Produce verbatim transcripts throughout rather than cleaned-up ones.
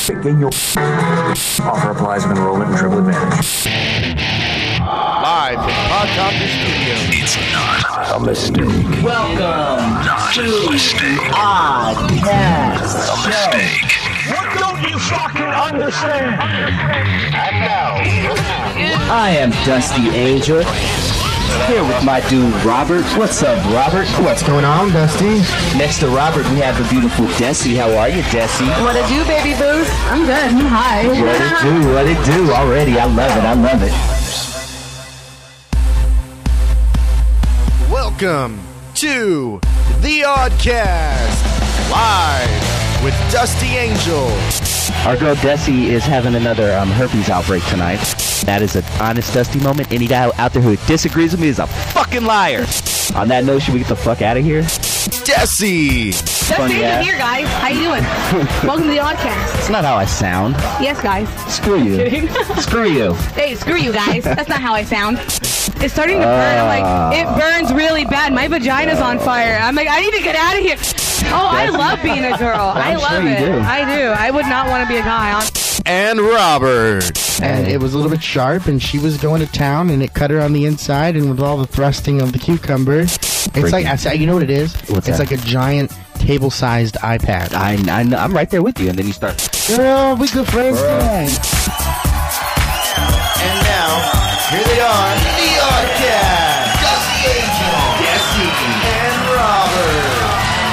in your offer applies with enrollment and triple advantage. Live from Podcopter Studios. It's not a mistake. Welcome not to a mistake. Oddcast. A mistake. What don't you fucking understand? And now, I am Dusty Angel. Here with my dude Robert. What's up, Robert? What's going on, Dusty? Next to Robert, we have the beautiful Desi. How are you, Desi? What it do, baby boo? I'm good. I'm high. What it do? What it do? Already, I love it. I love it. Welcome to the Oddcast, live with Dusty Angel. Our girl Desi is having another um, herpes outbreak tonight. That is an honest Dusty moment. Any guy out there who disagrees with me is a fucking liar. On that note, should we get the fuck out of here? Desi! Dusty Angel here, guys. How you doing? Welcome to the Oddcast. That's not how I sound. Yes, guys. Screw you. Screw you. Hey, screw you, guys. That's not how I sound. It's starting to burn. I'm like, it burns really bad. My vagina's on fire. I'm like, I need to get out of here. Oh, I love being a girl. I love sure you it. do. I do. I would not want to be a guy. And Robert. And it was a little bit sharp, and she was going to town, and it cut her on the inside, and with all the thrusting of the cucumber, it's Freaking. like, I say, you know what it is? What's it's that? like a giant table-sized iPad. I, I, know- I'm right there with you, and then you start. Girl, we good friends tonight. And now, here they are, the Oddcast. Dusty Angel. Desi. And Robert.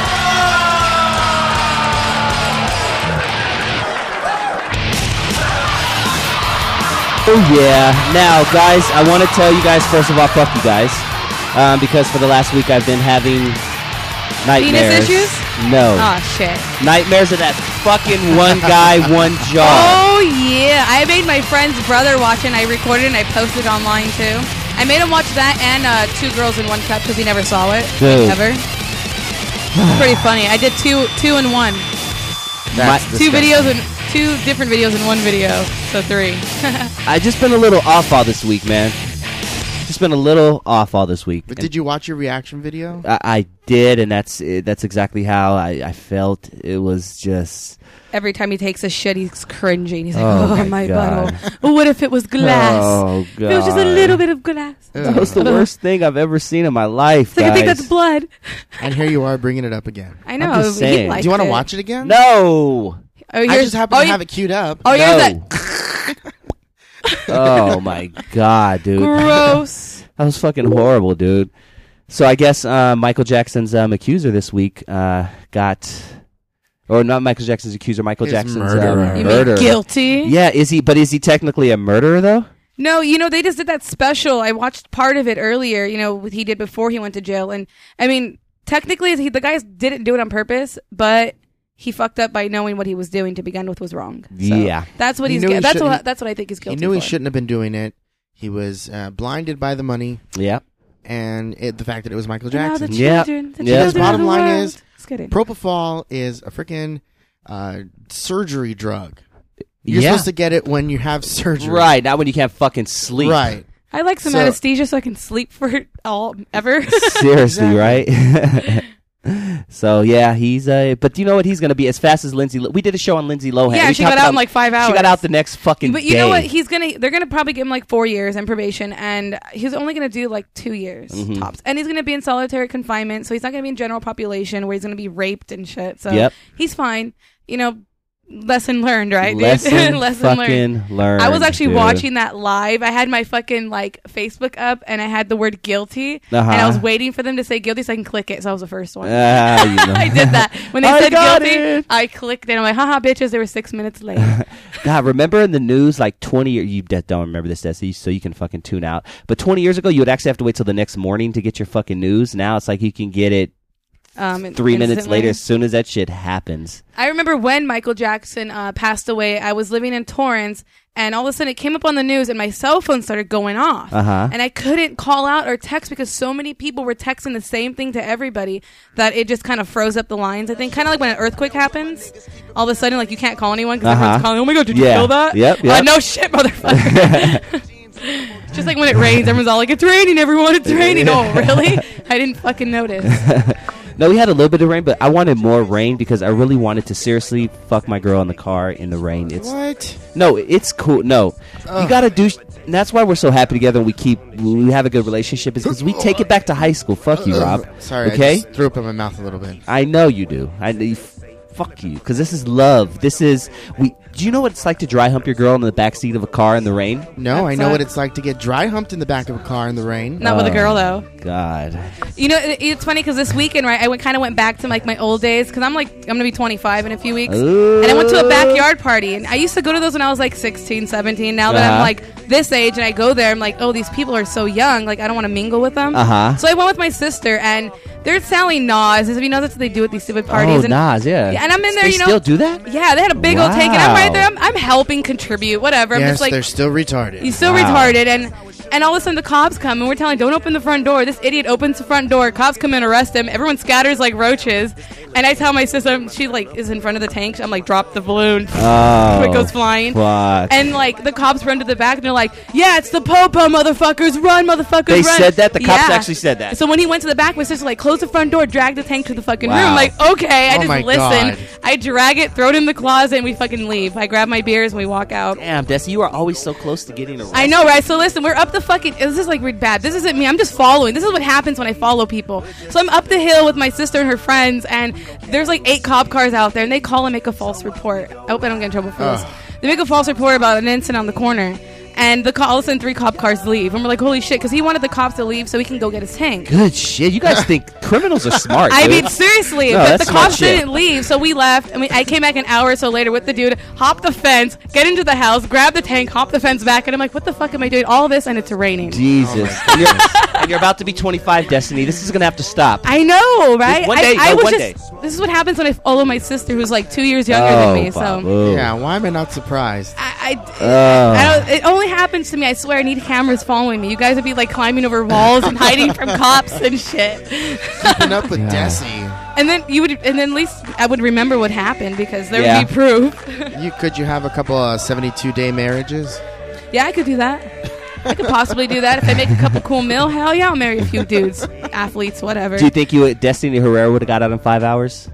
Oh yeah. Now, guys, I want to tell you guys, first of all, fuck you guys. Um, because for the last week I've been having nightmares. Penis issues? No. Oh, shit. Nightmares of that fucking one guy, one job. Oh, yeah. I made my friend's brother watch it, and I recorded it, and I posted it online, too. I made him watch that and uh, Two Girls in One Cup because he never saw it. Dude. Ever. It's pretty funny. I did two two in one. That's Two disgusting. videos and two different videos in one video. So three. I just been a little off all this week, man. Just been a little off all this week. But did you watch your reaction video? I, I did, and that's uh, that's exactly how I, I felt. It was just. Every time he takes a shit, he's cringing. He's like, Oh, oh, my my God. butthole. What if it was glass? Oh If it was just a God. little bit of glass. That was the worst thing I've ever seen in my life, It's like, guys. I think that's blood. And here you are bringing it up again. I know. I'm just he saying. liked Do you want to it. watch it again? No. Oh, I you're, just happen oh, to you- have it queued up. Oh, you're No. that. Oh my God, dude. Gross. That was fucking horrible, dude. So I guess uh, Michael Jackson's um, accuser this week uh, got, or not Michael Jackson's accuser, Michael His Jackson's murderer. um, You murderer. mean guilty? Yeah, is he? But is he technically a murderer though? No, you know, they just did that special. I watched part of it earlier, you know, what he did before he went to jail. And, I mean, technically, he, the guy didn't do it on purpose, but he fucked up by knowing what he was doing to begin with was wrong. So Yeah. That's what He he's knew he gu- That's shouldn't- what That's what I think he's He guilty knew he for. shouldn't have been doing it. He was uh, blinded by the money Yeah. and it, the fact that it was Michael Now Jackson. the Yeah. children, the Yeah. His children bottom of the line world. is, Just kidding. Propofol is a freaking uh, surgery drug. You're Yeah. supposed to get it when you have surgery. Right. Not when you can't fucking sleep. Right. I like some So- anesthesia so I can sleep for all ever. Seriously, right? So yeah, he's uh. But you know what? He's gonna be as fast as Lindsay. Lo- we did a show on Lindsay Lohan. Yeah, We she talked got out about- in like five hours. She got out the next fucking But you day. know what? He's gonna. They're gonna probably give him like four years in probation, and he's only gonna do like two years Mhm. tops. And he's gonna be in solitary confinement, so he's not gonna be in general population where he's gonna be raped and shit. So Yep. he's fine. You know, lesson learned, right? dude? Lesson, lesson fucking learned. learned. I was actually dude. watching that live. I had my fucking like Facebook up, and I had the word guilty, Uh-huh. and I was waiting for them to say guilty so I can click it. So I was the first one. Ah, you know. I did that when they I said got guilty. it. I clicked it. I'm like, haha, bitches. They were six minutes late. God, remember in the news like twenty years, you de- don't remember this, Desi, so you can fucking tune out. But twenty years ago, you would actually have to wait till the next morning to get your fucking news. Now it's like you can get it Um, three minutes instantly. later as soon as that shit happens. I remember when Michael Jackson uh, passed away, I was living in Torrance, and all of a sudden it came up on the news, and my cell phone started going off. Uh-huh. And I couldn't call out or text because so many people were texting the same thing to everybody that it just kind of froze up the lines. I think kind of like when an earthquake happens, all of a sudden like you can't call anyone because Uh-huh. everyone's calling, oh my God, did Yeah. you feel that? Yep, Uh, yep. no shit, motherfucker. Just like when it rains, everyone's all like, it's raining, everyone, it's raining. Oh, really? I didn't fucking notice. No, we had a little bit of rain, but I wanted more rain because I really wanted to seriously fuck my girl in the car in the rain. It's What? No, it's cool. No, you gotta do. Sh- and that's why we're so happy together and we keep we have a good relationship is because we take it back to high school. Fuck you, Rob. Sorry, okay? I just threw up in my mouth a little bit. I know you do. I you f- fuck you because this is love. This is we. Do you know what it's like to dry hump your girl in the backseat of a car in the rain? No, I That's know not- what it's like to get dry humped in the back of a car in the rain. Not with a girl though. God. You know, it, it's funny because this weekend, right? I went kind of went back to like my old days because I'm like I'm gonna be twenty-five in a few weeks, Ooh. and I went to a backyard party, and I used to go to those when I was like sixteen, seventeen. Now that Uh-huh. I'm like this age and I go there, I'm like, oh, these people are so young. Like I don't want to mingle with them. Uh-huh. So I went with my sister, and they're selling Nas. If you know that's what they do at these stupid parties. Oh, and, Nas, yeah. Yeah, and I'm in there, They you know. still do that? Yeah, they had a big old tank, and I'm Wow. right there. I'm, I'm helping contribute, whatever. I'm Yes, just like, they're still retarded. he's still Wow. retarded, and and all of a sudden the cops come, and we're telling, don't open the front door. This idiot opens the front door. Cops come in, arrest him. Everyone scatters like roaches, and I tell my sister, she like is in front of the tank. I'm like, drop the balloon. Oh, It goes flying. Fuck. And like the cops run to the back, and they're like, yeah, it's the Popo, motherfuckers, run, motherfuckers, They run. said that? The cops Yeah. actually said that? So when he went to the back, my sister like, close the front door, drag the tank to the fucking Wow. room. I'm like, okay, I Oh just my listen. God. I drag it, throw it in the closet, and we fucking leave. I grab my beers and we walk out. Damn, Desi, you are always so close to getting arrested. I know, right? So listen, we're up the fucking. This is like really bad. This isn't me. I'm just following. This is what happens when I follow people. So I'm up the hill with my sister and her friends, and there's like eight cop cars out there, and they call and make a false report. I hope I don't get in trouble for this. They make a false report about an incident on the corner. And the co- all of a sudden, three cop cars leave. And we're like, holy shit, because he wanted the cops to leave so he can go get his tank. Good shit. You guys think criminals are smart, I dude. mean, seriously, No, but that's the smart cops shit. didn't leave, so we left. I mean, I came back an hour or so later with the dude, hop the fence, get into the house, grab the tank, hop the fence back, and I'm like, what the fuck am I doing? All this, and it's raining. Jesus. and, you're, and you're about to be twenty-five, Destiny. This is going to have to stop. I know, right? One day- I, I no, was one just, day. This is what happens when I follow my sister, who's like two years younger oh, than me. So Babu. Yeah, why am I not surprised? I, I, Oh. I don't, it only happens to me. I swear, I need cameras following me. You guys would be like climbing over walls and hiding from cops and shit. Keeping up with Desi. And then you would, and then at least I would remember what happened because there Yeah. would be proof. You could you have a couple of seventy-two day marriages? Yeah, I could do that. I could possibly do that if I make a couple cool mil. Hell yeah, I'll marry a few dudes, athletes, whatever. Do you think you Destiny Herrera would have got out in five hours?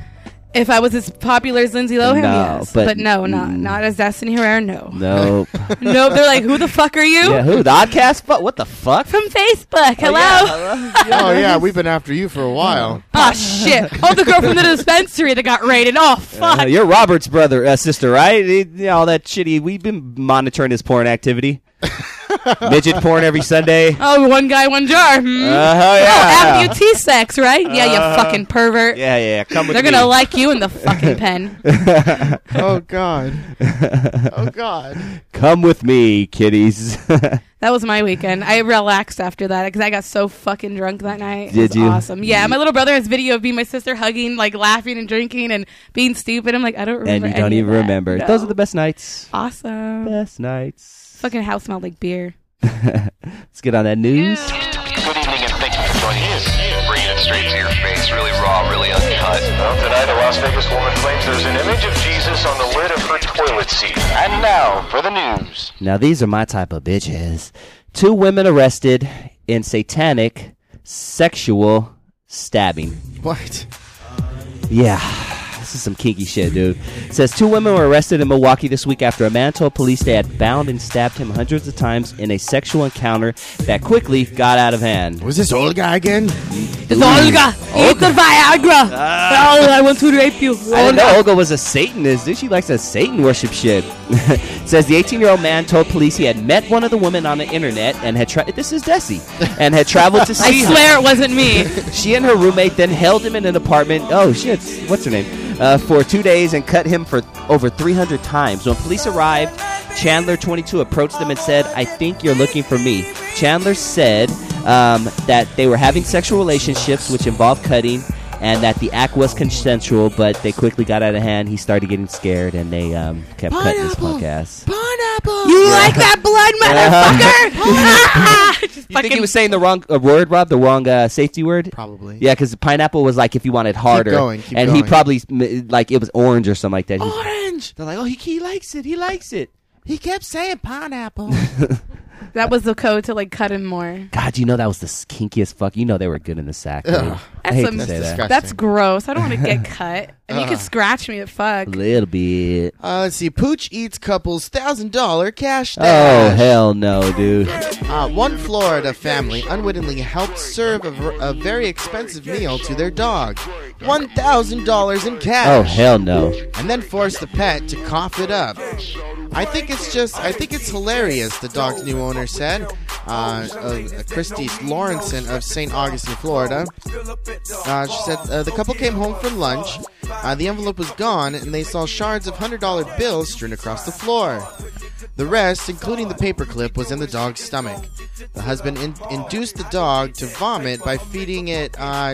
If I was as popular as Lindsay Lohan, No, yes. but- But, no, not not as Destiny Herrera, no. Nope. No, they're like, who the fuck are you? yeah, who? The Oddcast? Fu- What the fuck? From Facebook. Hello. Oh, yeah. Oh yeah, we've been after you for a while. Oh, shit. Oh, the girl from the dispensary that got raided. Oh, fuck. Uh, you're Robert's brother, uh, sister, right? He- you know, all that shitty. We've been monitoring his porn activity. Midget porn every Sunday. Oh, one guy, one jar. Hmm? Uh-huh, yeah. Oh, amputee sex, right? Yeah, you Uh-huh. fucking pervert. Yeah, yeah. Come with They're me. gonna like you in the fucking pen. Oh god. Oh god. Come with me, kiddies. That was my weekend. I relaxed after that because I got so fucking drunk that night. It Did was you? Awesome. Yeah, my little brother has video of me and my sister hugging, like laughing and drinking and being stupid. I'm like, I don't remember. and you don't any of even that. remember. No. Those are the best nights. Awesome. Best nights. Fucking house smelled like beer. Let's get on that news. Good evening and thank you for joining us. Bringing it straight to your face, really raw, really uncut. Well, tonight a Las Vegas woman claims there's an image of Jesus on the lid of her toilet seat. And now for the news. Now, these are my type of bitches. Two women arrested in satanic sexual stabbing. What? Yeah, this is some kinky shit, dude. It says two women were arrested in Milwaukee this week after a man told police they had bound and stabbed him hundreds of times in a sexual encounter that quickly got out of hand. Was this old guy again? It's Olga. Eat the Viagra. Oh, I want to rape you. I didn't know Olga was a Satanist, dude. She likes that Satan worship shit. It says the eighteen-year-old man told police he had met one of the women on the internet and had tried. This is Desi, and had traveled to see I her. swear it wasn't me. She and her roommate then held him in an apartment. Oh shit! What's her name? Uh, for two days and cut him for over three hundred times. When police arrived, Chandler, twenty-two, approached them and said, "I think you're looking for me." Chandler said um, that they were having sexual relationships, which involved cutting, and that the act was consensual, but they quickly got out of hand. He started getting scared, and they um, kept cutting his punk ass. Pineapple. You like that blood, motherfucker? Just You think he fucking- was saying the wrong uh, word, Rob? The wrong uh, safety word? Probably. Yeah, because pineapple was like if you wanted harder. going, keep and he going. probably, m- like, it was orange or something like that. He- Orange. They're like, oh, he, he likes it. He likes it. He kept saying pineapple. That was the code to like cut him more. God, you know that was the kinkiest fuck. You know they were good in the sack. Dude. I That's hate some- to say That's that. disgusting. That's gross. I don't want to get cut. And you can scratch me, but fuck. A little bit. Uh, let's see. Pooch eats couple's thousand dollar cash Oh dash. hell no, dude. Uh, one Florida family unwittingly helped serve a, ver- a very expensive meal to their dog. One thousand dollars in cash. Oh hell no. And then forced the pet to cough it up. I think it's just, I think it's hilarious, the dog's new owner said. Uh, uh, Christy Lawrenson of Saint Augustine, Florida. Uh, she said uh, the couple came home from lunch. Uh, the envelope was gone, and they saw shards of one hundred dollar bills strewn across the floor. The rest, including the paperclip, was in the dog's stomach. The husband in- induced the dog to vomit by feeding it uh,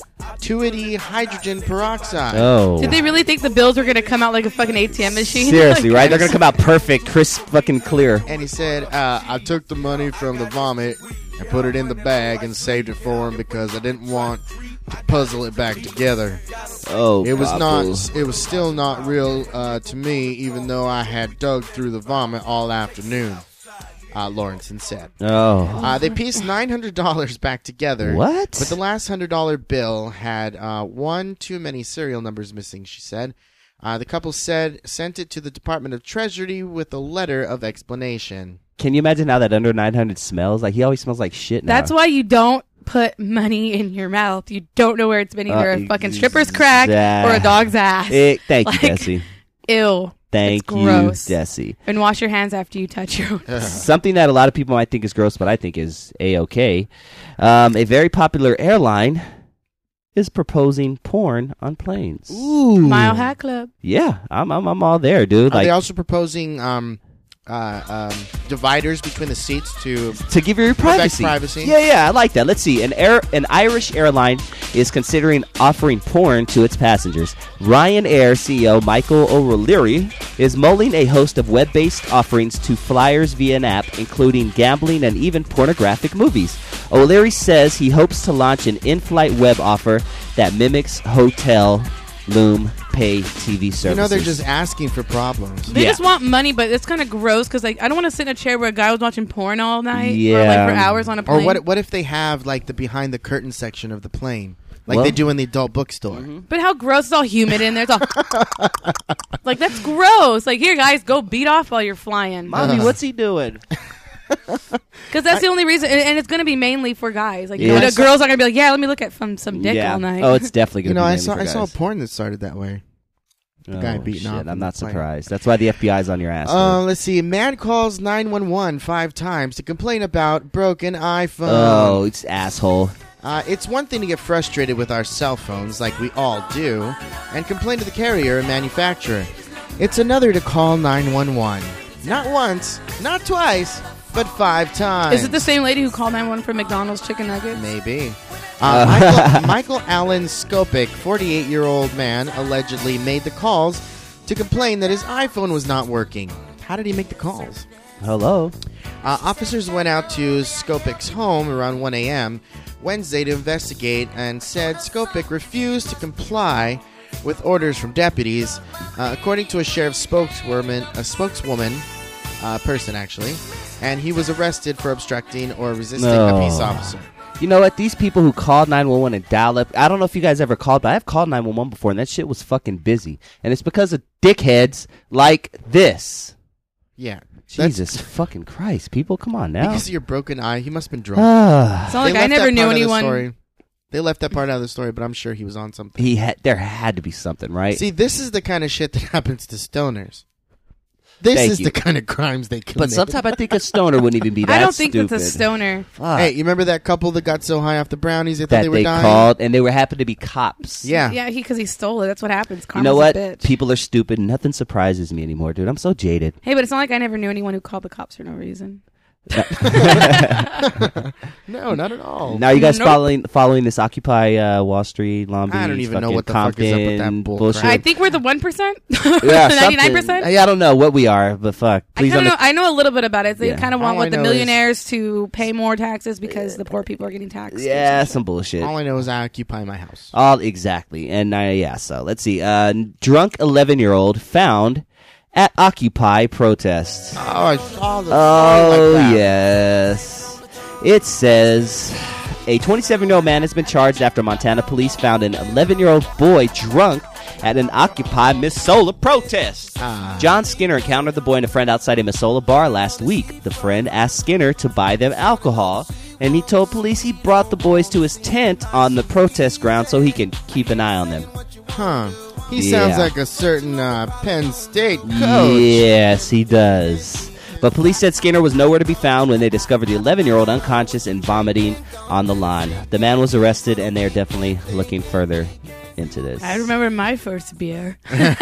tuity hydrogen peroxide. Oh. Did they really think the bills were going to come out like a fucking A T M machine? Seriously, Like- right? They're gonna come out perfect, crisp, fucking clear. And he said, uh, I took the money from the vomit and put it in the bag and saved it for him because I didn't want to puzzle it back together. Oh, It was Babu. not. It was still not real uh, to me, even though I had dug through the vomit all afternoon. Uh, Lawrenson said. Oh. Uh, they pieced nine hundred dollars back together. What? But the last one hundred dollar bill had uh, one too many serial numbers missing, she said. Uh, the couple said sent it to the Department of Treasury with a letter of explanation. Can you imagine how that under nine hundred smells? Like, he always smells like shit now. That's why you don't put money in your mouth. You don't know where it's been, either Uh, a fucking stripper's crack exact- or a dog's ass. Eh, thank Like, you, Desi. Ew. Thank It's you, gross. Desi. And wash your hands after you touch your own. Something that a lot of people might think is gross, but I think is A-okay. Um, a very popular airline is proposing porn on planes. Ooh. Mile Hat Club. Yeah, I'm, I'm, I'm all there, dude. Are Like, they also proposing um, uh, um, dividers between the seats to to give you your privacy. privacy. Yeah, yeah, I like that. Let's see. An air, an Irish airline is considering offering porn to its passengers. Ryanair C E O Michael O'Leary is mulling a host of web-based offerings to flyers via an app, including gambling and even pornographic movies. O'Leary says he hopes to launch an in-flight web offer that mimics hotel Loom pay T V services. You know, they're just asking for problems. They Yeah. just want money, but it's kind of gross because like I don't want to sit in a chair where a guy was watching porn all night or like Yeah. for hours on a plane. Or what? What if they have like the behind the curtain section of the plane, like Well- they do in the adult bookstore? But how gross! It's all humid in there. It's all like that's gross. Like here, guys, go beat off while you're flying. Mommy, what's he doing? Because that's the only reason, and, and it's going to be mainly for guys. Like, you Yeah. know, I the saw- girls are going to be like, "Yeah, let me look at some some dick yeah. all night." Oh, it's definitely You going to know, be I mainly saw for I saw a guys. porn that started that way. The guy Oh, beating shit, off I'm on not the plane. surprised. That's why the F B I's on your ass. Uh, dude. let's see. Man calls nine one one five times to complain about broken iPhone. Oh, it's asshole. Uh, it's one thing to get frustrated with our cell phones, like we all do, and complain to the carrier and manufacturer. It's another to call nine one one. Not once, not twice, but five times. Is it the same lady who called nine one one for McDonald's chicken nuggets? Maybe. Uh, Michael, Michael Allen Skopik, forty-eight-year-old man, allegedly made the calls to complain that his iPhone was not working. How did he make the calls? Hello. Uh, officers went out to Skopik's home around one a.m. Wednesday to investigate and said Skopik refused to comply with orders from deputies. Uh, according to a sheriff's spokeswoman, a spokeswoman, uh, person actually, and he was arrested for obstructing or resisting No. a peace officer. You know what? These people who call nine one one and dial up, I don't know if you guys ever called, but I've called nine one one before, and that shit was fucking busy. And it's because of dickheads like this. Yeah. That's- Jesus fucking Christ. People, come on now. Because of your broken eye, he must have been drunk. Ah. It's not like They I left never that knew part of the anyone. story. They left that part out of the story, but I'm sure he was on something. he had, there had to be something, right? See, this is the kind of shit that happens to stoners. This Thank is you. the kind of crimes they commit. but sometimes I think a stoner wouldn't even be that I don't think stupid. that's a stoner. Fuck. Hey, you remember that couple that got so high off the brownies they thought that they were they dying? called, and they were happen to be cops. Yeah. Yeah, he because he stole it. That's what happens. You Karma's know what? A bitch. People are stupid. Nothing surprises me anymore, dude. I'm so jaded. Hey, but it's not like I never knew anyone who called the cops for no reason. No, not at all. Now, are you guys Nope. following following this Occupy uh, Wall Street, Long Beach, I don't even know fucking what the fuck is up with that Compton bull bullshit? crap. I think we're the one percent, Yeah, ninety nine something. percent. Yeah, I don't know what we are, but fuck. I Please kind of don't. know. I know a little bit about it. They Yeah. kind of want All I what the know millionaires to pay more taxes because the poor people are getting taxed. or Yeah, some shit. some bullshit. All I know is I occupy my house. All exactly, and uh, yeah. So let's see. Uh, drunk eleven year old found at Occupy protests. Oh, I saw the Oh, story like that. yes. It says a twenty-seven-year-old man has been charged after Montana police found an eleven-year-old boy drunk at an Occupy Missoula protest. Ah. John Skinner encountered the boy and a friend outside a Missoula bar last week. The friend asked Skinner to buy them alcohol, and he told police he brought the boys to his tent on the protest ground so he can keep an eye on them. Huh. He Yeah. sounds like a certain uh, Penn State coach. Yes, he does. But police said Skinner was nowhere to be found when they discovered the eleven-year-old unconscious and vomiting on the lawn. The man was arrested, and they're definitely looking further into this. I remember my first beer.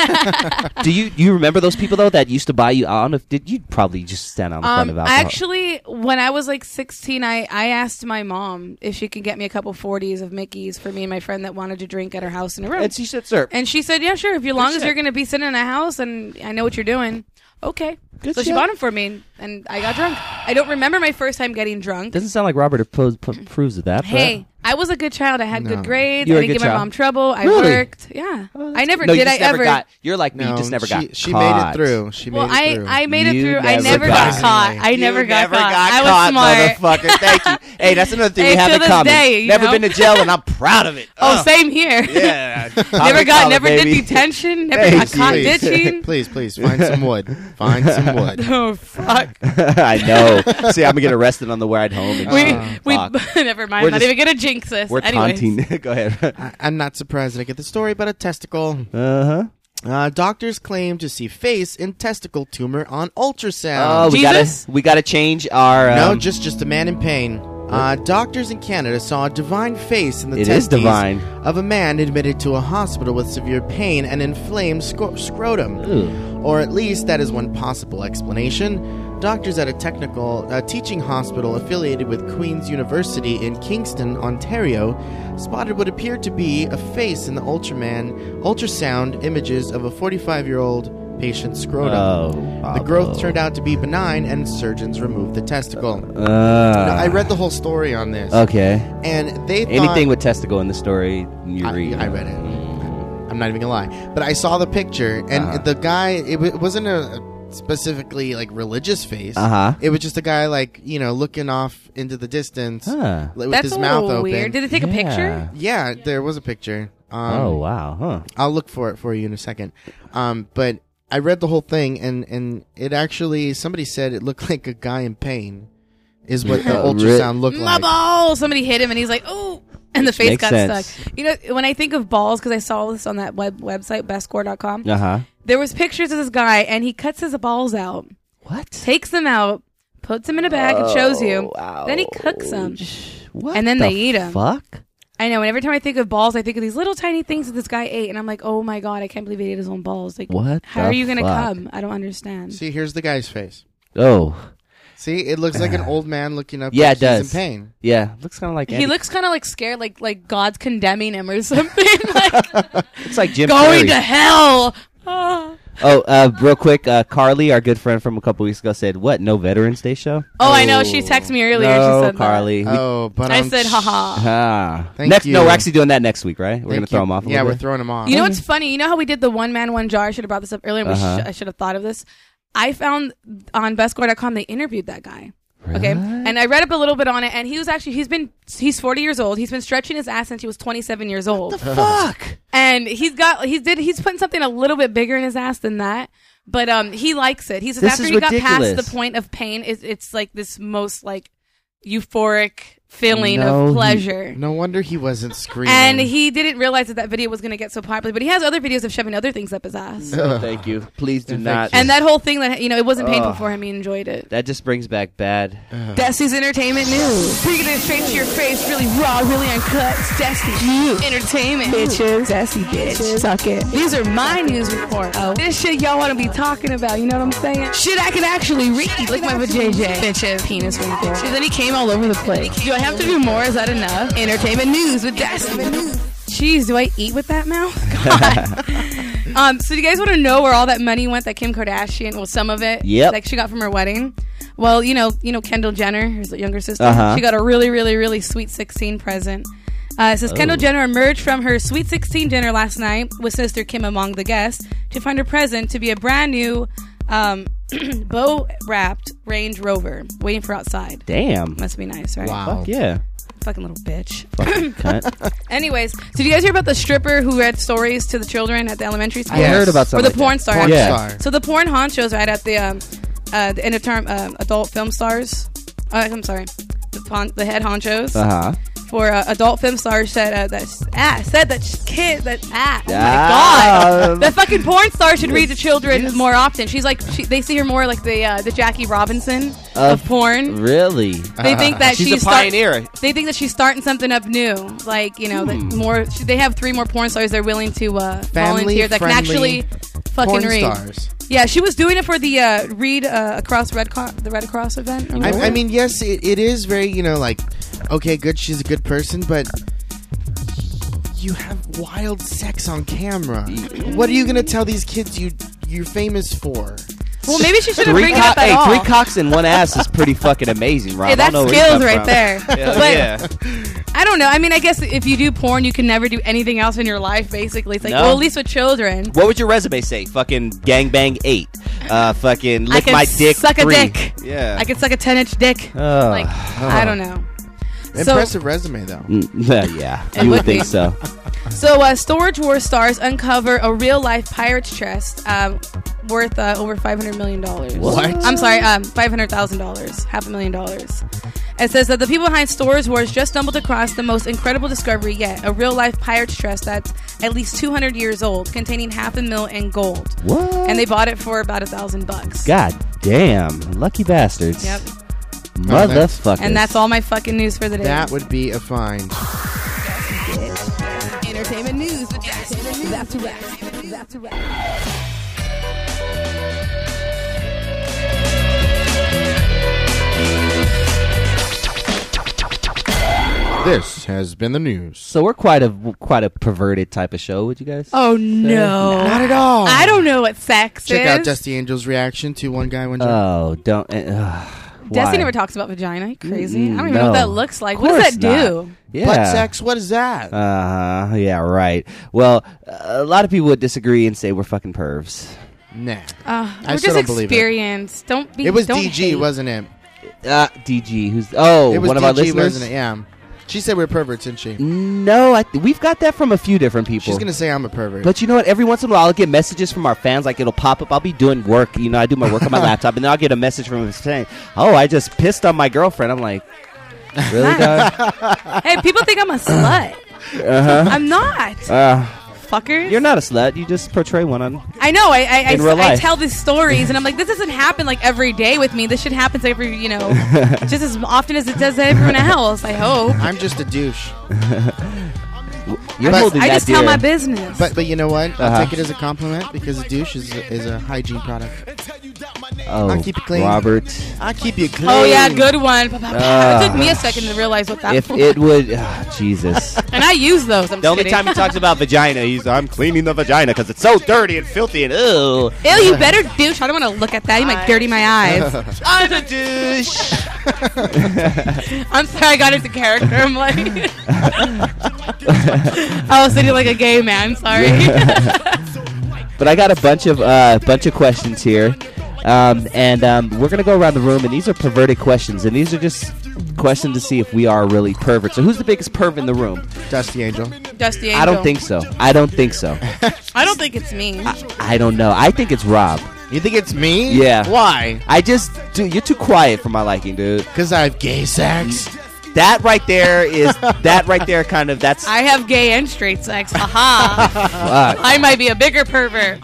Do you do you remember those people though that used to buy you? I don't know if did you probably just stand on the front Um, of alcohol? actually, when I was like sixteen, I, I asked my mom if she could get me a couple forties of Mickey's for me and my friend that wanted to drink at her house in a room. and she said, "Sir, And she said, yeah, sure. If you long as shit. you're going to be sitting in a house and I know what you're doing, okay. Good so she shit. bought them for me, and I got drunk. I don't remember my first time getting drunk. doesn't sound like Robert approves, approves of that." but- Hey, I was a good child. I had No. good grades. You I were a didn't good give my child. mom trouble. I Really? worked. Yeah. I never no, did. you just I never ever got. You're like me. No, you just never she, got. She caught. made it through. She Well, made it I, through. I made it You through. I never never got got it. caught. I You never got never caught. got I was caught, smart. motherfucker. Thank you. Hey, that's another thing Hey, we have till in this common. day, you never know? been to jail, and I'm proud of it. Oh, Ugh. same here. Yeah. never Public got. color, Never baby. did detention. Never Hey, got caught please. ditching. Please, please, find some wood. Find some wood. Oh fuck. I know. See, I'm gonna get arrested on the ride home. And We shit. we Fuck. never mind. We're Not just- even gonna jinx this. We're Anyways. taunting. Go ahead. I, I'm not surprised that I get the story about a testicle. Uh huh. Uh, doctors claim to see face in testicle tumor on Oh, ultrasound. we Jesus? gotta we gotta change our. Um, no, just just a man in pain. Uh, doctors in Canada saw a divine face in the It is testes divine. of a man admitted to a hospital with severe pain and inflamed sco- scrotum. Ooh. Or at least that is one possible explanation. Doctors at a technical uh, teaching hospital affiliated with Queen's University in Kingston, Ontario, spotted what appeared to be a face in the Ultraman ultrasound images of a forty-five-year-old patient's scrotum. Oh, The growth turned out to be benign, and surgeons removed the testicle. Uh, Now, I read the whole story on this, Okay. and they thought, Anything with testicle in the story, you I, read. I read it. I'm not even gonna lie, but I saw the picture, and Uh-huh. the guy. It, w- it wasn't a specifically like religious face. Uh huh. It was just a guy like you know looking off into the distance Huh. with That's his a mouth little open. weird. Did they take a picture? Yeah, there was a picture. Um, Oh wow. Huh. I'll look for it for you in a second. Um, but I read the whole thing, and, and it actually, somebody said it looked like a guy in pain, is what the Oh, ultrasound looked My like. ball! Somebody hit him, and he's like, "Oh!" And the face Makes got sense. stuck. You know, when I think of balls, because I saw this on that web website, best score dot com, Uh huh. there was pictures of this guy, and he cuts his balls out, What? takes them out, puts them in a bag, and shows you. Oh, Then he cooks them. What And then the they eat 'em. Fuck. I know. And every time I think of balls, I think of these little tiny things that this guy ate, and I'm like, "Oh my god, I can't believe he ate his own balls!" Like, What how the are you gonna fuck? come? I don't understand. See, here's the guy's face. Oh. See, it looks like an old man looking up Yeah, like it does. he's in pain. Yeah. Looks kind of like. He Andy- looks kind of like scared, like like God's condemning him or something. like Looks like Jim going Carrey. to hell. Ah. Oh, uh, real quick, uh, Carly, our good friend from a couple weeks ago, said, "What? No Veterans Day show?" Oh, I know. She texted me earlier. No, she said Carly. We- Oh, but that. I I'm said, haha. ah. Thank next, you. no, we're actually doing that next week, right? We're Thank gonna throw you. them off. A Yeah, little we're bit? throwing them off. You know what's funny? You know how we did the one man, one jar? I should have brought this up earlier. and we Uh-huh. sh- I should have thought of this. I found on best score dot com they interviewed that guy. Okay, and I read up a little bit on it, and he was actually he's been he's forty years old. He's been stretching his ass since he was twenty-seven years old. Fuck. And he's got he's did he's putting something a little bit bigger in his ass than that. But um, he likes it. He says This after is he got past ridiculous. the point of pain, it's, it's like this most like euphoric feeling No, of he- pleasure. No wonder he wasn't screaming. And he didn't realize that that video was going to get so popular. But he has other videos of shoving other things up his ass. No, thank you. Please do Thank not. And that whole thing that, you know, it wasn't painful Ugh. for him. He enjoyed it. that just brings back bad. Destiny's Entertainment News. Bringing it straight to your face. Really raw, really uncut. It's Destiny Entertainment. Bitches. Destiny bitch. Suck it. These are my news reports. Oh. This shit y'all want to be talking about. You know what I'm saying? Shit I can actually read. Like my vajayjay. Bitches. Penis wrinkle. And then he came all over the place. Do I have to do more? Is that enough? Entertainment News with Destiny. Jeez, do I eat with that mouth? God. um, so do you guys want to know where all that money went that Kim Kardashian, well, some of it, Yep. like she got from her wedding? Well, you know, you know Kendall Jenner, her younger sister. Uh-huh. She got a really, really, really sweet sixteen present. Uh, it says Oh. Kendall Jenner emerged from her Sweet sixteen dinner last night with sister Kim among the guests to find her present to be a brand new um, bow-wrapped Range Rover waiting for outside. Damn. Must be nice, right? Wow. Fuck yeah. Fucking little bitch. Fucking cunt. Anyways, so did you guys hear about the stripper who read stories to the children at the elementary school? I heard about Or something the like porn that. star. Porn Yeah. star. So the porn honchos right at the um, uh, the interterm uh, adult film stars. Uh, I'm sorry, the, pon- the head honchos Uh huh. for uh, adult film stars said uh, that ah, said that sh- kid that ah, oh Ah. my god, the fucking porn star should read to children more often. She's like she, they see her more like the uh, the Jackie Robinson of, Of- porn. Really? They think that She's she's a pioneer. Start, they think that she's starting something up new, like you know, Hmm. that more. She, they have three more porn stars they're willing to uh, volunteer that can Family-friendly actually fucking Porn read. stars. Yeah, she was doing it for the uh, Read uh, Across Red Co- the Red Cross event. or I, whatever. I mean, yes, it, it is very, you know, like, okay, good, she's a good person, but you have wild sex on camera. What are you gonna tell these kids you you're famous for? well, maybe she shouldn't Three, bring it co- up at hey, all. three cocks and one ass is pretty fucking amazing, Rob. Hey, I that's don't know where you skills come right from. there. Yeah, But yeah. I don't know. I mean, I guess if you do porn, you can never do anything else in your life. Basically, it's like, No. well, at least with children, What would your resume say? Fucking gangbang eight. Uh, fucking I lick can my dick suck three. a dick. Yeah. I could suck a ten-inch dick. Oh. like, I don't know. Impressive resume, though. Mm, yeah, It you would would be. think so. So, uh, Storage Wars stars uncover a real-life pirate's chest um, worth uh, over five hundred million dollars. What? I'm sorry, um, five hundred thousand dollars, half a million dollars. It says that the people behind Storage Wars just stumbled across the most incredible discovery yet, a real-life pirate's chest that's at least two hundred years old, containing half a mil in gold. What? And they bought it for about a thousand bucks. God damn, lucky bastards. Yep. Motherfuckers. And that's all my fucking news for the day. That would be a find. Entertainment news. Zap to rap. Zap to rap. This has been the news. So we're quite a quite a perverted type of show, would you guys? Oh no! Not at all. I don't know what sex Check is. out Dusty Angel's reaction to One Guy, One Jar. Oh, don't. Uh, Dusty why? never talks about vagina. You crazy? Mm, I don't even know what no. that looks like. Of What does course that do? not. Yeah. Butt sex? What is that? Uh huh. Yeah. Right. Well, a lot of people would disagree and say we're fucking pervs. Nah. Uh, I we're still just don't believe it. experienced. Don't be. It was don't D G, hate. wasn't it? Uh, D G, who's oh It was one of D G, our listeners. wasn't it? Yeah. She said we're perverts, didn't she? No, I th- we've got that from a few different people. She's gonna say I'm a pervert. But you know what? Every once in a while, I'll get messages from our fans. Like, it'll pop up. I'll be doing work. You know, I do my work on my laptop, and then I'll get a message from them saying, "Oh, I just pissed on my girlfriend." I'm like, "Really, dog?" Hey, people think I'm a slut. Uh-huh. I'm not. Uh, Fuckers. you're not a slut. You just portray one on. I know. I I, I, In real I life. tell these stories, and I'm like, this doesn't happen like every day with me. This shit happens every, you know, just as often as it does to everyone else. I hope. I'm just a douche. You're But- holding I that just tell dear. my business. But but you know what? I'll Uh-huh. take it as a compliment because a douche is a, is a hygiene product. Oh, I'll keep it clean. Robert. I'll keep you clean. oh yeah, good one. Ah. It took me a second to realize what that If was. it would, ah, Jesus. And I use those. I'm The only kidding. time he talks about vagina, he's I'm cleaning the vagina because it's so dirty and filthy and ew. Ew, you better douche. I don't want to look at that. You might dirty my eyes. I'm a douche. I'm sorry, I got into character. I'm like, I was sitting like a gay man. Sorry. But I got a bunch of uh, bunch of questions here, um, and um, we're gonna go around the room, and these are perverted questions, and these are just questions to see if we are really perverts. So who's the biggest perv in the room? Dusty Angel. Dusty Angel. I don't think so. I don't think so. I don't think it's me. I don't know. I think it's Rob. You think it's me? Yeah. Why? I just, dude, you're too quiet for my liking, dude. Because I have gay sex. That right there is that right there. Kind of that's. I have gay and straight sex. Haha. Fuck. I might be a bigger pervert.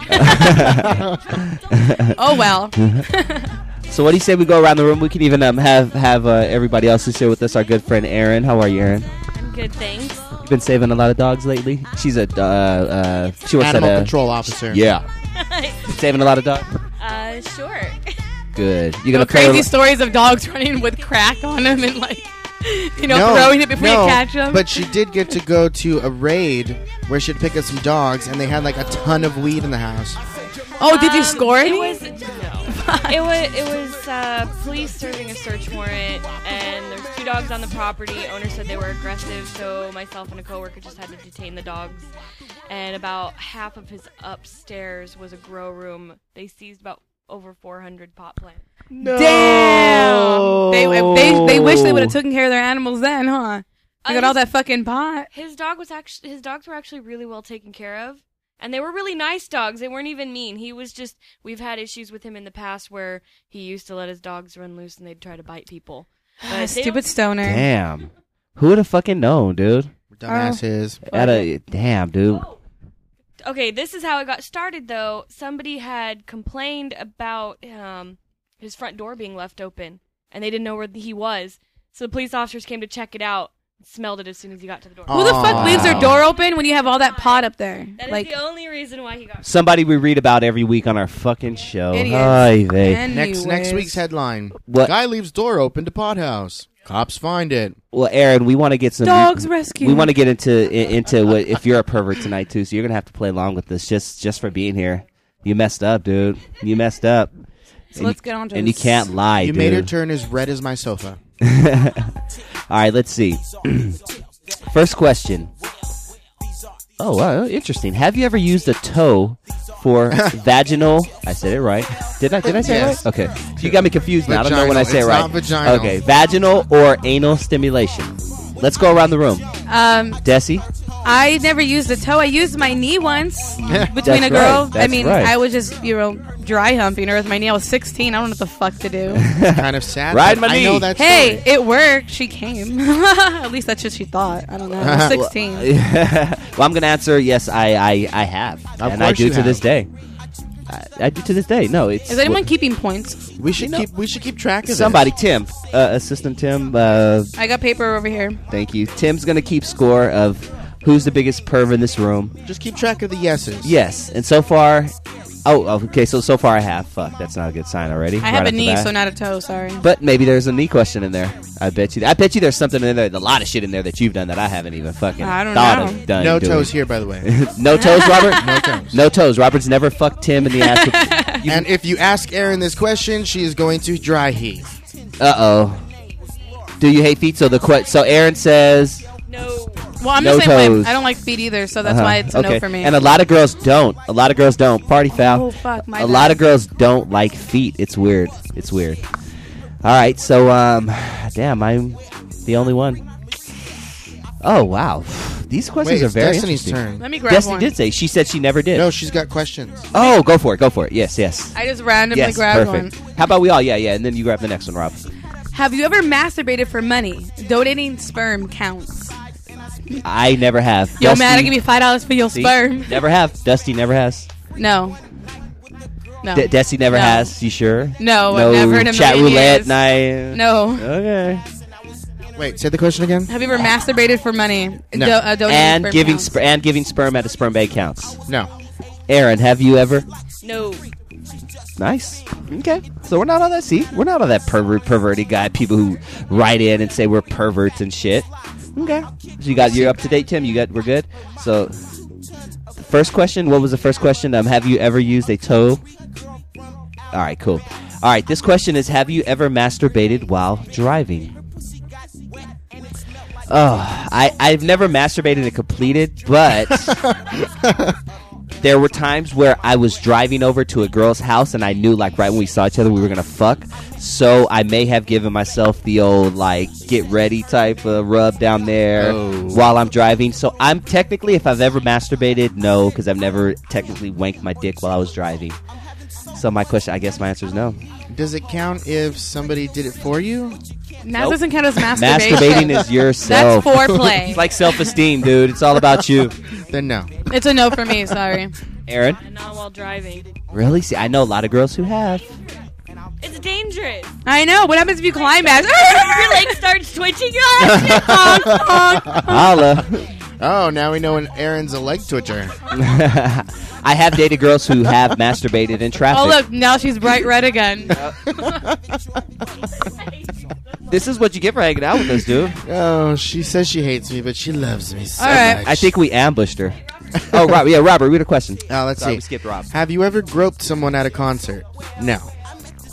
Oh well. So what do you say we go around the room? We can even um, have have uh, everybody else who's here with us. Our good friend Erin. How are you, Erin? I'm good, thanks. You've been saving a lot of dogs lately. She's a uh, uh, she works Animal at a control officer. yeah. Saving a lot of dogs. Uh, sure. Good. You No gonna play? crazy stories of dogs running with crack on them and like, you know, No, throwing it before no, you catch them. But she did get to go to a raid where she'd pick up some dogs, and they had like a ton of weed in the house. oh, did you Um, score It any? was no. It was it was uh, police serving a search warrant, and there's two dogs on the property. Owner said they were aggressive, so myself and a coworker just had to detain the dogs. And about half of his upstairs was a grow room. They seized about over four hundred pot plants. No. Damn. They they they wish they would have taken care of their animals then, huh? They got Uh, all that fucking pot. His dog was actually his dogs were actually really well taken care of, and they were really nice dogs. They weren't even mean. He was just we've had issues with him in the past where he used to let his dogs run loose and they'd try to bite people. But they Stupid don't- stoner. Damn. Who would have fucking known, dude? Dumbasses. At a damn, dude. Okay, this is how it got started, though. Somebody had complained about um, his front door being left open, and they didn't know where he was. So the police officers came to check it out, and smelled it as soon as he got to the door. Who the fuck Aw. leaves their door open when you have all that pot up there? That is Like the only reason why he got. Somebody we read about every week on our fucking show. Idiots. Ay, vey. Next next Anyways. week's headline. What? Guy leaves door open to pot house. Cops find it. Well, Aaron, we want to get some Dogs rescued. We want to get into i- into what if you're a pervert tonight too. So you're gonna have to play along with this just just for being here. You messed up, dude. You messed up. So And let's you- get on to And you this. can't lie, You dude. made her turn as red as my sofa. All right, let's see. First question. Oh, wow, interesting. Have you ever used a toe for vaginal? I said it right. Did I? Did I say Yes. it right? Okay. You got me confused now. I don't know when I Vaginal. say It's it right. not vaginal. Okay, vaginal or anal stimulation. Let's go around the room. Um, Desi. I never used a toe. I used my knee once between That's a girl. right. I That's mean, right. I was just, you know, dry humping her with my knee. I was sixteen. I don't know what the fuck to do. Kind of sad. Ride but my I know knee. that Hey, story. it worked. She came. At least that's what she thought. I don't know. I was sixteen. Well, I'm going to answer yes, I, I, I have. Of and I course do you to this have. day. I, I do to this day. No, it's Is anyone keeping points? We should keep we should keep track of somebody. Tim, uh, assistant Tim. Uh, I got paper over here. thank you. Tim's going to keep score of who's the biggest perv in this room. this. Just keep track of the yeses. Yes, and so far, oh, okay. So so far I have. Fuck, that's not a good sign already. I right have off a the knee, bat. so not a toe. Sorry. But maybe there's a knee question in there. I bet you. I bet you there's something in there. A lot of shit in there that you've done that I haven't even fucking I don't thought know. of done. No doing. toes here, by the way. No toes, Robert. No toes. No toes. Robert's never fucked Tim in the ass. With, you, And if you ask Erin this question, she is going to dry heat. uh oh. Do you hate feet? So the que- so Aaron says. No. Well, I'm No the same way. toes. I don't like feet either, so that's uh-huh, why it's a okay. no for me. And a lot of girls don't. A lot of girls don't. Party foul. Oh, fuck, my a bad. lot of girls don't like feet. It's weird. It's weird. All right, so um, damn, I'm the only one. Oh wow, these questions Wait, are it's very Destiny's interesting. turn. Let me grab Destiny one. did say she said she never did. No, she's got questions. Oh, go for it. Go for it. Yes, yes. I just randomly Yes, grabbed perfect. one. How about we all? Yeah, yeah, and then you grab the next one, Rob. Have you ever masturbated for money? Donating sperm counts. I never have. Yo, Dusty, man, I give you five dollars for your see? sperm. Never have. Dusty never has. No. No. D- Desi never No. has. You sure? No, no never in a chat million roulette years. night. No. Okay. Wait, say the question again. Have you ever masturbated for money? No. Do- uh, donating And sperm giving counts. sper- and giving sperm at a sperm bank counts. No. Aaron, have you ever? No. Nice. Okay. So we're not on that. See, we're not on that pervert, perverted guy. People who write in and say we're perverts and shit. Okay. So you got you're up to date, Tim. You got we're good. So the first question. What was the first question? Um, have you ever used a toe? All right. Cool. All right. This question is: have you ever masturbated while driving? Oh, I I've never masturbated and completed, but. There were times where I was driving over to a girl's house and I knew, like, right when we saw each other, we were going to fuck. So I may have given myself the old, like, get ready type of rub down there Oh. while I'm driving. So I'm technically, if I've ever masturbated, no, because I've never technically wanked my dick while I was driving. So my question, I guess my answer is no. Does it count if somebody did it for you? That Nope. doesn't count as masturbation. Masturbating is yourself. That's foreplay. It's like self-esteem, dude. It's all about you. Then no. It's a no for me. Sorry. Aaron? And not while driving. Really? See, I know a lot of girls who have. It's dangerous. I know. What happens if you climax? Your leg starts twitching. Holla. Oh, now we know when Aaron's a leg twitcher. I have dated girls who have masturbated in traffic. Oh, look. Now she's bright red again. This is what you get for hanging out with us, dude. Oh, she says she hates me, but she loves me so All right. much. I think we ambushed her. Oh, Rob, yeah, Robert, read a question. Uh, let's Sorry, see. we skipped Rob. Have you ever groped someone at a concert? No.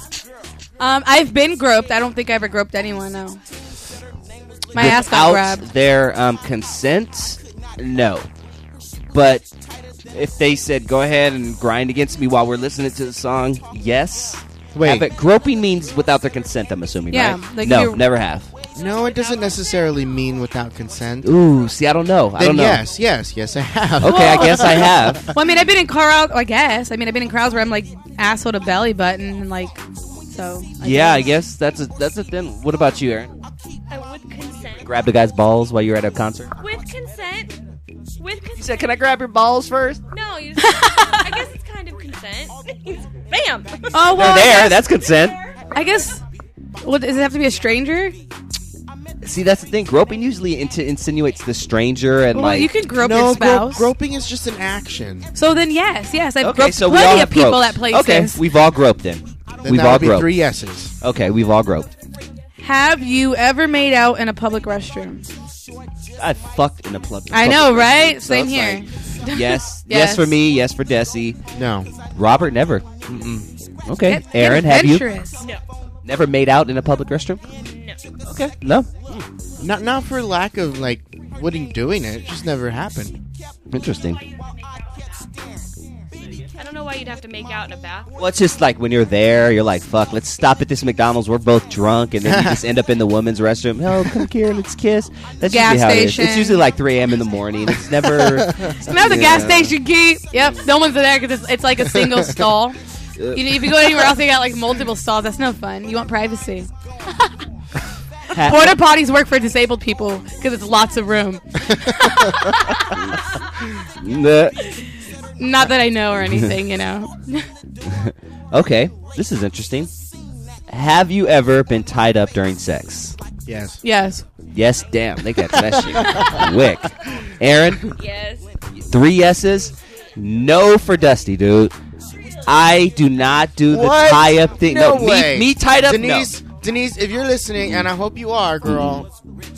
Um, I've been groped. I don't think I ever groped anyone. No. My ass got Without grabbed. their um, consent, no. But if they said, go ahead and grind against me while we're listening to the song, yes. Wait. Have it- groping means without their consent, I'm assuming, Yeah, right? like no, you're- never have. No, it doesn't necessarily mean without consent. Ooh, see, I don't know. I Then don't know. yes, yes, yes, I have. Okay, I guess I have. Well, I mean, I've been in crowds. I guess. I mean, I've been in crowds where I'm like asshole to belly button and like. So. I Yeah, I guess that's a that's a thing. What about you, Aaron? Uh, with consent. Grab the guy's balls while you're at a concert? With consent. With consent. You said, can I grab your balls first? No, you just, I guess it's kind of consent. Bam. Oh well. They're I there. guess, That's consent. I guess. Well, does it have to be a stranger? See, that's the thing. Groping usually into insinuates the stranger and Well, like. you can grope no, your gro- spouse. groping is just an action. So then, yes, yes, I've Okay, groped so we all plenty have of people groped. at places. Okay, we've all groped then. Then we've that all would be groped. three yeses. Okay, we've all groped. Have you ever made out in a public restroom? I fucked in a club. I know, public right? restroom, so Same it's here. like, yes, yes, Yes. for me. Yes for Desi. No. Robert, never. Mm-mm. Okay, Get- get Aaron, have you adventurous. No. never made out in a public restroom? No. Okay, no. Not not for lack of like wouldn't doing it. It just never happened. Interesting. I don't know why you'd have to make out in a bathroom. Well, it's just like when you're there, you're like, fuck, let's stop at this McDonald's. We're both drunk. And then you just end up in the women's restroom. Oh, come here, let's kiss. That's Gas usually how it is. station. It's usually like three a.m. in the morning. It's never. Now the gas Yeah. station key. Yep, no one's there because it's, it's like a single stall. You know, if you go anywhere else, they got like multiple stalls. That's no fun. You want privacy. Ha- Porta potties work for disabled people because it's lots of room. Nah. Not that I know or anything, you know. Okay, this is interesting. Have you ever been tied up during sex? Yes. Yes. Yes, damn, they got that shit quick. Aaron, Yes. three yeses. No for Dusty, dude. I do not do the What? tie up thing. No, me, way. me tied up. Denise, Denise, if you're listening, and I hope you are, girl,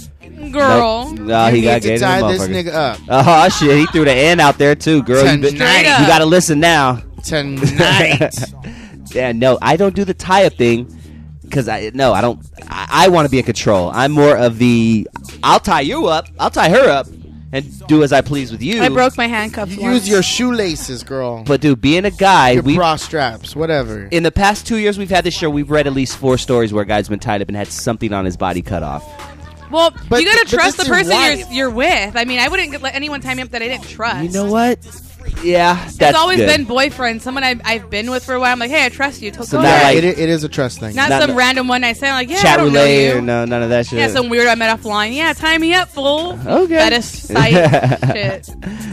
Girl. No, no you he need got to gay tie to the this motherfucker. nigga up Oh shit, he threw the N out there too, girl. You, been- Tonight. you gotta listen now. tonight. Yeah, no, I don't do the tie up thing because I no, I don't. I, I want to be in control. I'm more of the. I'll tie you up. I'll tie her up and do as I please with you. I broke my handcuffs You once. use your shoelaces, girl. But dude, being a guy, your we bra straps, whatever. in the past two years we've had this show. We've read at least four stories where a guy's been tied up and had something on his body cut off. Well, But- you gotta but trust the that's your person wife. you're, you're with. I mean, I wouldn't let anyone tie me up that I didn't trust. You know what? Yeah, that's It's always good. been boyfriend, someone I've, I've been with for a while. I'm like, hey, I trust you. So Go now, ahead. like- it, i- it is a trust thing. Not, not some the- random one night stand. Like, yeah, I Chat don't know roulette you. or no, none of that shit. Yeah, some weirdo I met offline. Yeah, tie me up, fool. Okay. Fetish site shit.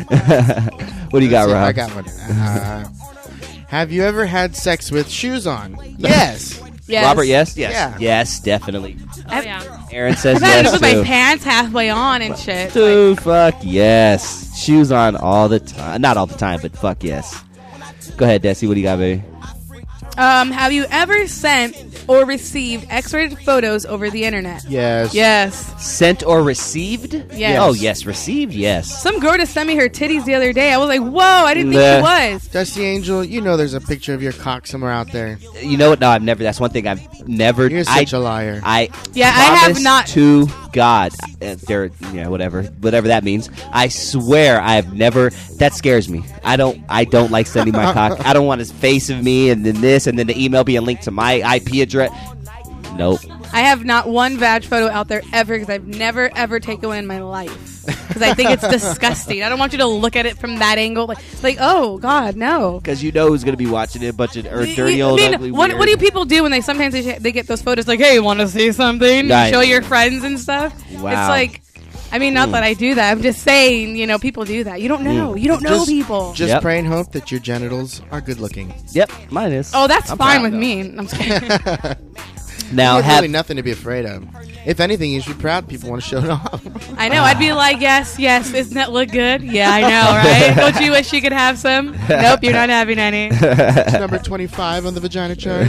What do you got, Let's see if Rob? I got one. Uh, have you ever had sex with shoes on? Yes. Yes. Robert, yes, yes, Yeah. yes, definitely. Oh, yeah. Aaron says I've had it yes with too. my pants halfway on and shit. Dude, fuck yes. Shoes on all the time. Not all the time, but fuck yes. Go ahead, Desi. What do you got, baby? Um, have you ever sent or received X-rated photos over the internet? Yes. Yes. Sent or received? Yes. Oh, yes. Received, yes. Some girl just sent me her titties the other day. I was like, whoa, I didn't think Nah. she was. Dusty Angel, you know there's a picture of your cock somewhere out there. You know what? No, I've never. That's one thing I've never. You're I, such a liar. I Yeah, I have promise not- to God, uh, there, yeah, whatever, whatever that means. I swear, I have never. That scares me. I don't. I don't like sending my cock. I don't want his face of me, and then this, and then the email being linked to my I P address. Nope. I have not one vag photo out there ever because I've never ever taken one in my life because I think it's disgusting. I don't want you to look at it from that angle, like, like oh God, no. Because you know who's gonna be watching it, a bunch of or You- dirty you- old I mean, ugly. what, weird. what do people do when they sometimes they, they get those photos like, hey, you want to see something? Right. Show your friends and stuff. Wow. It's like, I mean, not Mm. that I do that. I'm just saying, you know, people do that. You don't know. Mm. You don't know Just- people. Just Yep. pray and hope that your genitals are good looking. Yep, mine is. oh, that's I'm fine proud, with though. me. I'm just kidding. Now There's have really nothing to be afraid of. If anything, you should be proud people want to show it off. I know. I'd be like, yes, yes. Doesn't that look good? Yeah, I know, right? Don't you wish you could have some? Nope, you're not having any. It's number twenty-five on the vagina chart.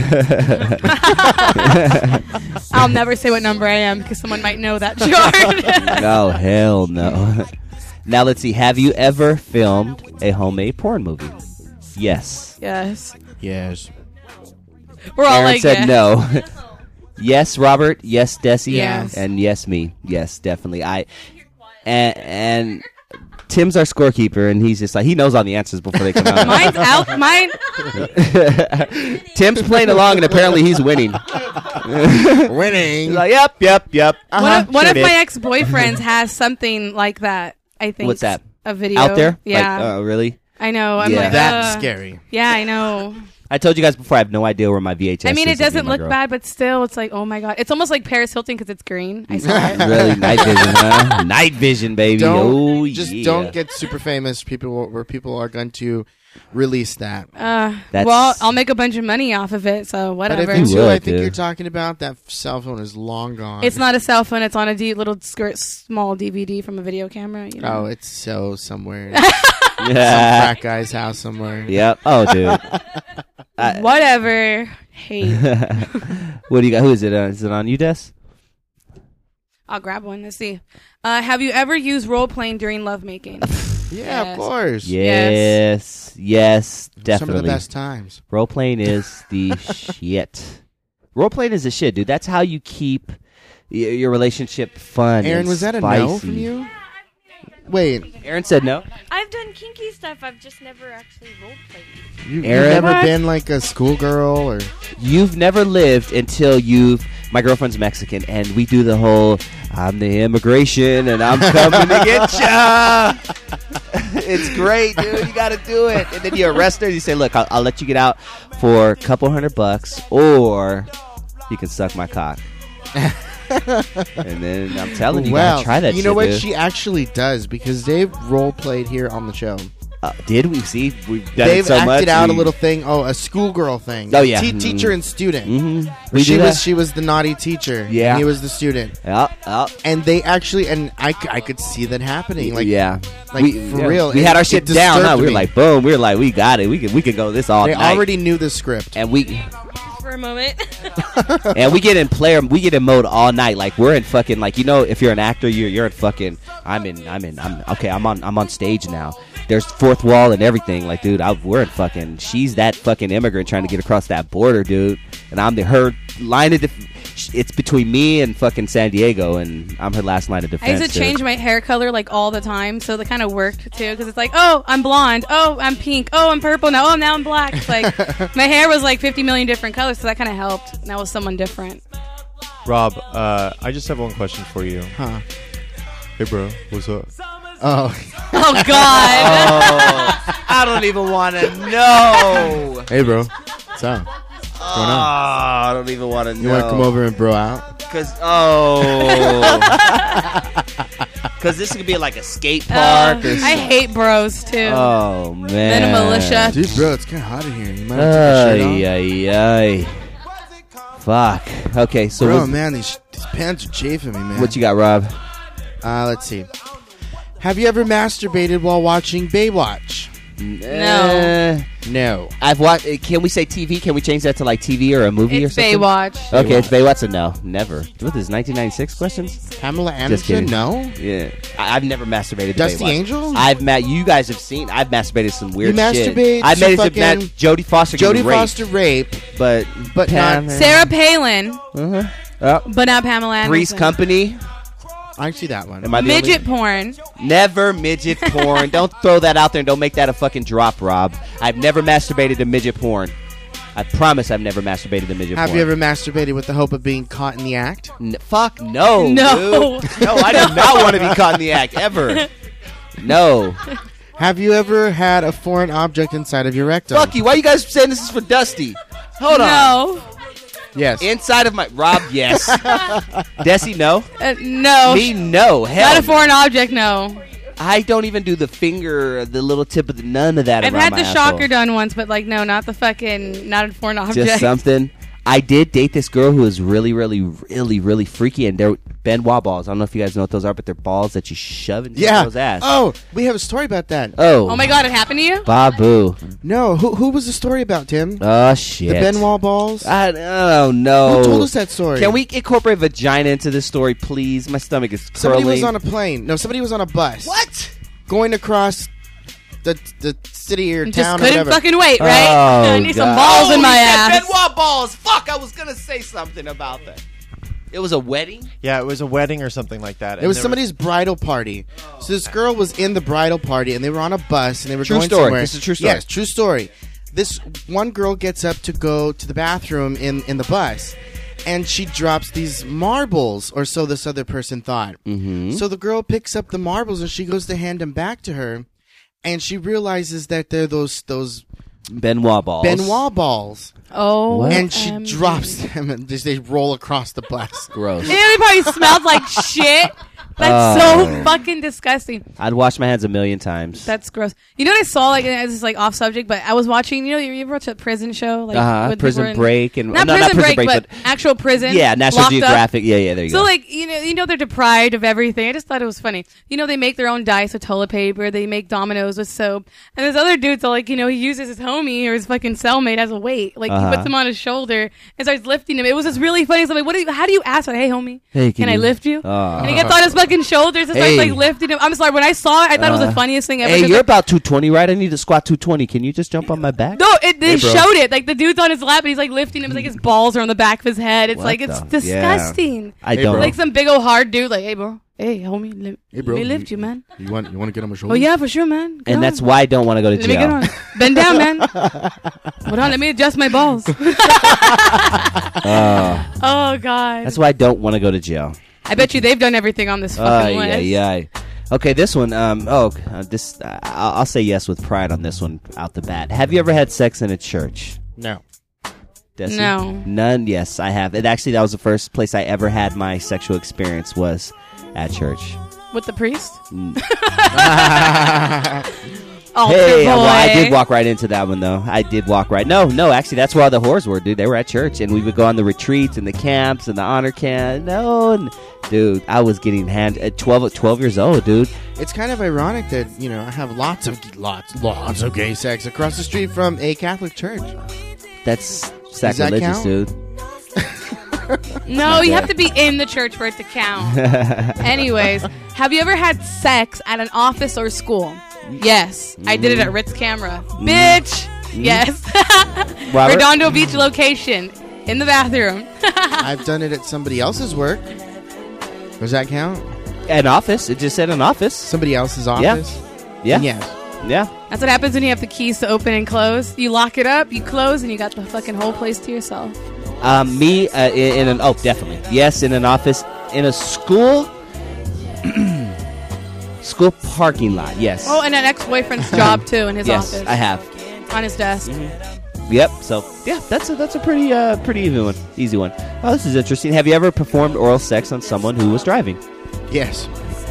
I'll never say what number I am because someone might know that chart. Oh hell no. Now let's see. Have you ever filmed a homemade porn movie? Yes. Yes. Yes. We're all Aaron like, said yeah. no. Yes, Robert. Yes, Desi. Yes. And yes, me. Yes, definitely. I and, and Tim's our scorekeeper, and he's just like he knows all the answers before they come out. Mine's out. Mine. Tim's playing along, and apparently he's winning. Winning. He's like, yep, yep, yep. One Uh-huh, of, one sure of did. my ex-boyfriends has something like that. I think. What's that? A video Out there? Yeah. Like, oh, really? I know. I'm Yeah. like That's uh, scary. Yeah, I know. I told you guys before. I have no idea where my V H S. I mean, is it of me doesn't and my look girl. bad, but still, it's like, oh my god, it's almost like Paris Hilton because it's green. I saw it. Really, night vision, huh? Night vision, baby. Don't oh, just yeah. don't get super famous. People where people are going to release that. Uh, That's- well, I'll make a bunch of money off of it, so But whatever. if it's You who would, I think dude. you're talking about, that cell phone is long gone. It's not a cell phone; it's on a D- little skirt, small D V D from a video camera. You know? Oh, it's so somewhere. Some Yeah. frat guy's house somewhere. Yep. Oh, dude. I- Whatever. Hate. What do you got? Who is it? Uh, is it on you, Des? I'll grab one. Let's see. Uh, have you ever used role playing during lovemaking? Yeah, Yes. of course. Yes. Yes. Definitely. Some of the best times. Role playing is the shit. Role playing is the shit, dude. That's how you keep y- your relationship fun. Aaron, and was that a spicy. no from you? Wait, Aaron said no. I've done kinky stuff. I've just never actually role played. you, you've Aaron? never What? been like a schoolgirl or? You've never lived until you've. My girlfriend's Mexican, and we do the whole "I'm the immigration and I'm coming to get ya." It's great, dude. You got to do it, and then you arrest her. And you say, "Look, I'll, I'll let you get out for a couple hundred bucks, or you can suck my cock." And then I'm telling you, you well, gotta try that. you know shit, what? dude. She actually does because they've role played here on the show. Uh, did we see? We've done They've it so acted much. out we, a little thing. Oh, a schoolgirl thing. Oh, yeah. Te- Mhm. teacher and student. Mm-hmm. Where We she do was that. she was the naughty teacher. Yeah. and he was the student. Yep, yep. And they actually, and I, c- I could see that happening. Like, yeah, like, we, for yeah. real. We It- had our it shit down. Huh? disturbed We were me. like, boom. We were like, we got it. We can we can go this all They night. already knew the script. and we For a moment. and we get in player. We get in mode all night. Like we're in fucking like you know if you're an actor, you're you're in fucking. I'm in. I'm in. I'm okay. I'm on. I'm on stage now. There's fourth wall and everything. Like, dude, I, we're in fucking. She's that fucking immigrant trying to get across that border, dude. And I'm the her line of. Def- it's between me and fucking San Diego, and I'm her last line of defense. I used to dude. change my hair color like all the time, so that kind of worked too. Because it's like, oh, I'm blonde. Oh, I'm pink. Oh, I'm purple now. Oh, now I'm black. It's like my hair was like fifty million different colors, so that kind of helped. And that was someone different. Rob, uh, I just have one question for you. Huh. Hey, bro, what's up? Oh, Oh God. Oh, I don't even want to know. hey, bro. What's up? Oh, I don't even want to know. You want to come over and bro out? Cause oh, cause this could be like a skate park. Uh, or I some- hate bros too. Oh man. Then a militia. Dude, bro, it's kind of hot in here. You might have to take Ay, your shirt off. ay, ay. Fuck. Okay, so Bro, what, man, these, these pants are chafing me, man. what you got, Rob? Uh, let's see. Have you ever masturbated while watching Baywatch? No. No. I've watched. Can we say T V? Can we change that to like T V or a movie or It's something? Baywatch. Okay, it's Baywatch. So no, never. What is nineteen ninety-six questions? Pamela Just kidding. Anderson? No. Yeah, I, I've never masturbated. to Dusty Baywatch. Angel? I've met. You guys have seen. I've masturbated some weird You shit. masturbate I to made it to fucking Matt, Jodie Foster. Jodie getting raped, Foster rape, but but Pam- not. Sarah Palin, Uh-huh. Oh. but not Pamela Anderson. Three's Company. I see that one. Am I the Midget only- porn. Never midget porn. Don't throw that out there and don't make that a fucking drop, Rob. I've never masturbated to midget porn. I promise I've never masturbated to midget Have porn. you ever masturbated with the hope of being caught in the act? N- fuck no. No. dude. No, I do not want to be caught in the act ever. No. Have you ever had a foreign object inside of your rectum? Fuck you. Why are you guys saying this is for Dusty? Hold on. No. Yes. Inside of my Rob, yes. Desi, no. Uh, no. Me, no. Hell, Not a foreign object, no. I don't even do the finger, the little tip of the none of that. I've around had my the asshole. shocker done once, but like, no, not the fucking, not a foreign object. Just something. I did date this girl who was really, really, really, really freaky, and they're Benoit balls. I don't know if you guys know what those are, but they're balls that you shove into Yeah. a girl's ass. Oh, we have a story about that. Oh. Oh my God, it happened to you? Babu. No, who who was the story about, Tim? Oh, shit. The Benoit balls? I don't know. Who told us that story? Can we incorporate vagina into this story, please? My stomach is curling. Somebody was on a plane. No, somebody was on a bus. What? Going across the the city or Just town or couldn't whatever. fucking wait, right? Oh, I need some God. balls in Oh, my he said ass. Benoit balls. Fuck, I was gonna say something about that. It was a wedding. Yeah, it was a wedding or something like that. It and was there somebody's bridal party. So this girl was in the bridal party, and they were on a bus, and they were True going story. somewhere. This is a true story. Yes, true story. This one girl gets up to go to the bathroom in, in the bus, and she drops these marbles, or so this other person thought. Mm-hmm. So the girl picks up the marbles, and she goes to hand them back to her, and she realizes that they're those those Benoit balls. Benoit balls. Oh, And she O M G. drops them, and just, they roll across the bus. Gross. It probably smelled like shit. That's Oh. so fucking disgusting. I'd wash my hands a million times. That's gross. You know what I saw? Like, this is like off subject, but I was watching. You know, you ever watch a prison show? Like, Uh-huh. with Prison people in- Break and not, no, prison, not Prison break, Break, but, actual prison. yeah, National locked up. Geographic. Yeah, yeah, there you So go. like you know you know they're deprived of everything. I just thought it was funny. You know they make their own dice with toilet paper. They make dominoes with soap. And there's other dudes that like you know he uses his homie or his fucking cellmate as a weight. Like Uh-huh. he puts him on his shoulder and starts lifting him. It was just really funny. So I'm like, what? Do you, how do you ask? Like, hey homie, Hey, can, can I you- lift you? Oh. And he gets on his fucking shoulders and starts Hey. like lifting him. I'm sorry. When I saw it, I thought it was Uh, the funniest thing ever. Hey, 'cause, you're like, about two twenty, right? I need to squat two twenty. Can you just jump on my back? no, it, they Hey, bro. showed it. Like the dude's on his lap and he's like lifting him. It's like his balls are on the back of his head. It's What like it's the- disgusting. I Hey, don't. bro. Like some big old hard dude. Like, hey bro, hey homie, let, Hey, bro, let me you- lift you, man. You want you want to get on my shoulder? Oh yeah, for sure, man. Get and on. that's why I don't want to go to Let me get jail. on. Bend down, man. Hold on, let me adjust my balls. Oh, Oh god. that's why I don't want to go to jail. I bet you they've done everything on this Oh, fucking yeah, list. yeah. Okay, this one. Um, oh, uh, this. Uh, I'll, I'll say yes with pride on this one out the bat. Have you ever had sex in a church? No. Desi? No. None. Yes, I have. And actually, that was the first place I ever had my sexual experience was at church. With the priest? Mm. Oh, Hey, boy. well, I did walk right into that one though. I did walk right. No, no, actually, that's where all the whores were, dude. They were at church, and we would go on the retreats and the camps and the honor camp. No, and, dude, I was getting hand at twelve, twelve years old, dude. It's kind of ironic that, you know, I have lots of lots lots of gay sex across the street from a Catholic church. That's that sacrilegious, count? dude. No, you have to be in the church for it to count. Anyways, have you ever had sex at an office or school? Yes. I did it at Ritz Camera. Bitch! Yes. Robert? Redondo Beach location. In the bathroom. I've done it at somebody else's work. Does that count? An office. It just said an office. Somebody else's office? Yeah. Then yes. Yeah. That's what happens when you have the keys to open and close. You lock it up, you close, and you got the fucking whole place to yourself. Um, me uh, in, in an oh definitely yes in an office in a school school parking lot yes Oh, and an ex-boyfriend's job, too, in his yes office. I have On his desk. yep so yeah that's a that's a pretty uh pretty even one easy one. Oh, this is interesting. Have you ever performed oral sex on someone who was driving? Yes.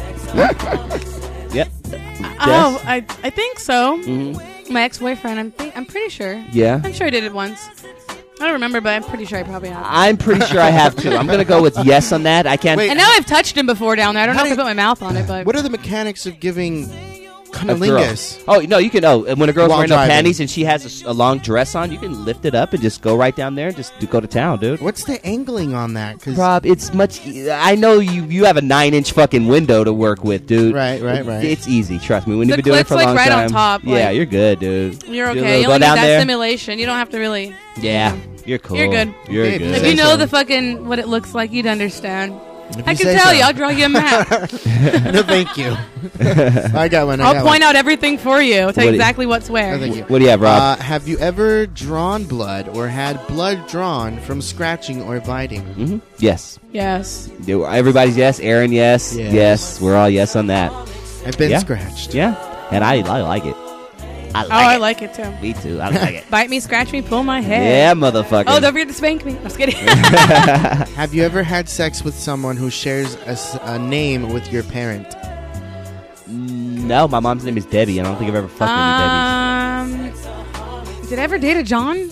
Yep. Oh, I I think so. Mhm. My ex-boyfriend, I'm think, I'm pretty sure. Yeah. I'm sure I did it once. I don't remember, but I'm pretty sure I probably have. I'm pretty sure I have too. I'm gonna go with yes on that. I can't. Wait. And now I've touched him before down there. I don't How know if I do put my mouth on it, but What are the mechanics of giving a girl. cunnilingus? Oh no, you can. Oh, and when a girl's While wearing no driving. panties and she has a s- a, long dress on, you can lift it up and just go right down there and just do, go to town, dude. What's the angling on that? 'Cause- Rob, it's much. E- I know you. You have a nine-inch fucking window to work with, dude. Right, right, right. It's easy. Trust me. When The you've been doing it clip's, for a like, long right on time, top, yeah, like- you're good, dude. you're Do a okay. little- You go only need down that there. stimulation. You don't have to really. Yeah, you're cool. You're good. You're Okay, good. If Say you know so. the fucking what it looks like, you'd understand. If I you can say tell so. you. I'll draw you a map. No, thank you. I got one. I I'll got point one. out everything for you. I'll tell What you do you- exactly what's where. Oh, thank you. What do you have, Rob? Uh, have you ever drawn blood or had blood drawn from scratching or biting? hmm Yes. Yes. Do- Everybody's yes. Aaron, yes. Yes. Yes. We're all yes on that. I've been Yeah. scratched. Yeah. And I, I like it. I Oh, like I it. like it too. Me too. I like it. Bite me, scratch me, pull my hair. Yeah, motherfucker. Oh, don't forget to spank me. I'm just kidding. Have you ever had sex with someone who shares a, s- a name with your parent? No, my mom's name is Debbie. I don't think I've ever fucked any Debbies. um, did I ever date a John?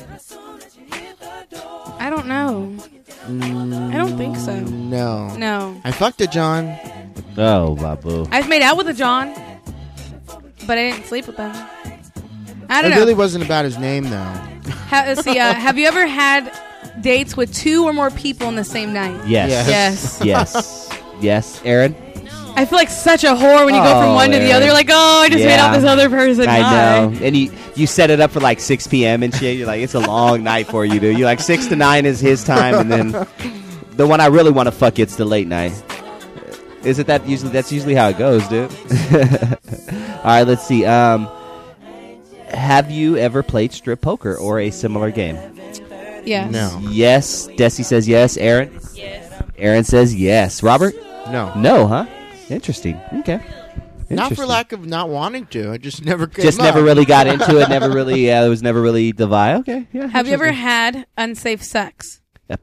I don't know. I don't think so. No. No. I fucked a John. Oh, babu. I've made out with a John, but I didn't sleep with them. I It don't know. really wasn't about his name, though. Ha- let's see. Uh, have you ever had dates with two or more people in the same night? Yes. Yes. Yes. Yes. Yes. Aaron? I feel like such a whore when you go from Oh, one to the Aaron. other. Like, oh, I just made Yeah. out this other person. I Hi. know. And you you set it up for like six p.m. and shit. You're like, it's a long night for you, dude. You're like, six to nine is his time, and then the one I really want to fuck, it's the late night. Is it that usually? That's usually how it goes, dude. All right, let's see. Um, have you ever played strip poker or a similar game? Yes. No. Yes. Desi says yes. Aaron? Yes. Aaron says yes. Robert? No. No, huh? Interesting. Okay. Not for Interesting. lack of not wanting to. I just never came Just up. never really got into it. Never really. Yeah, it was never really the vibe. Okay. Yeah. Have you ever interesting. had unsafe sex? Uh,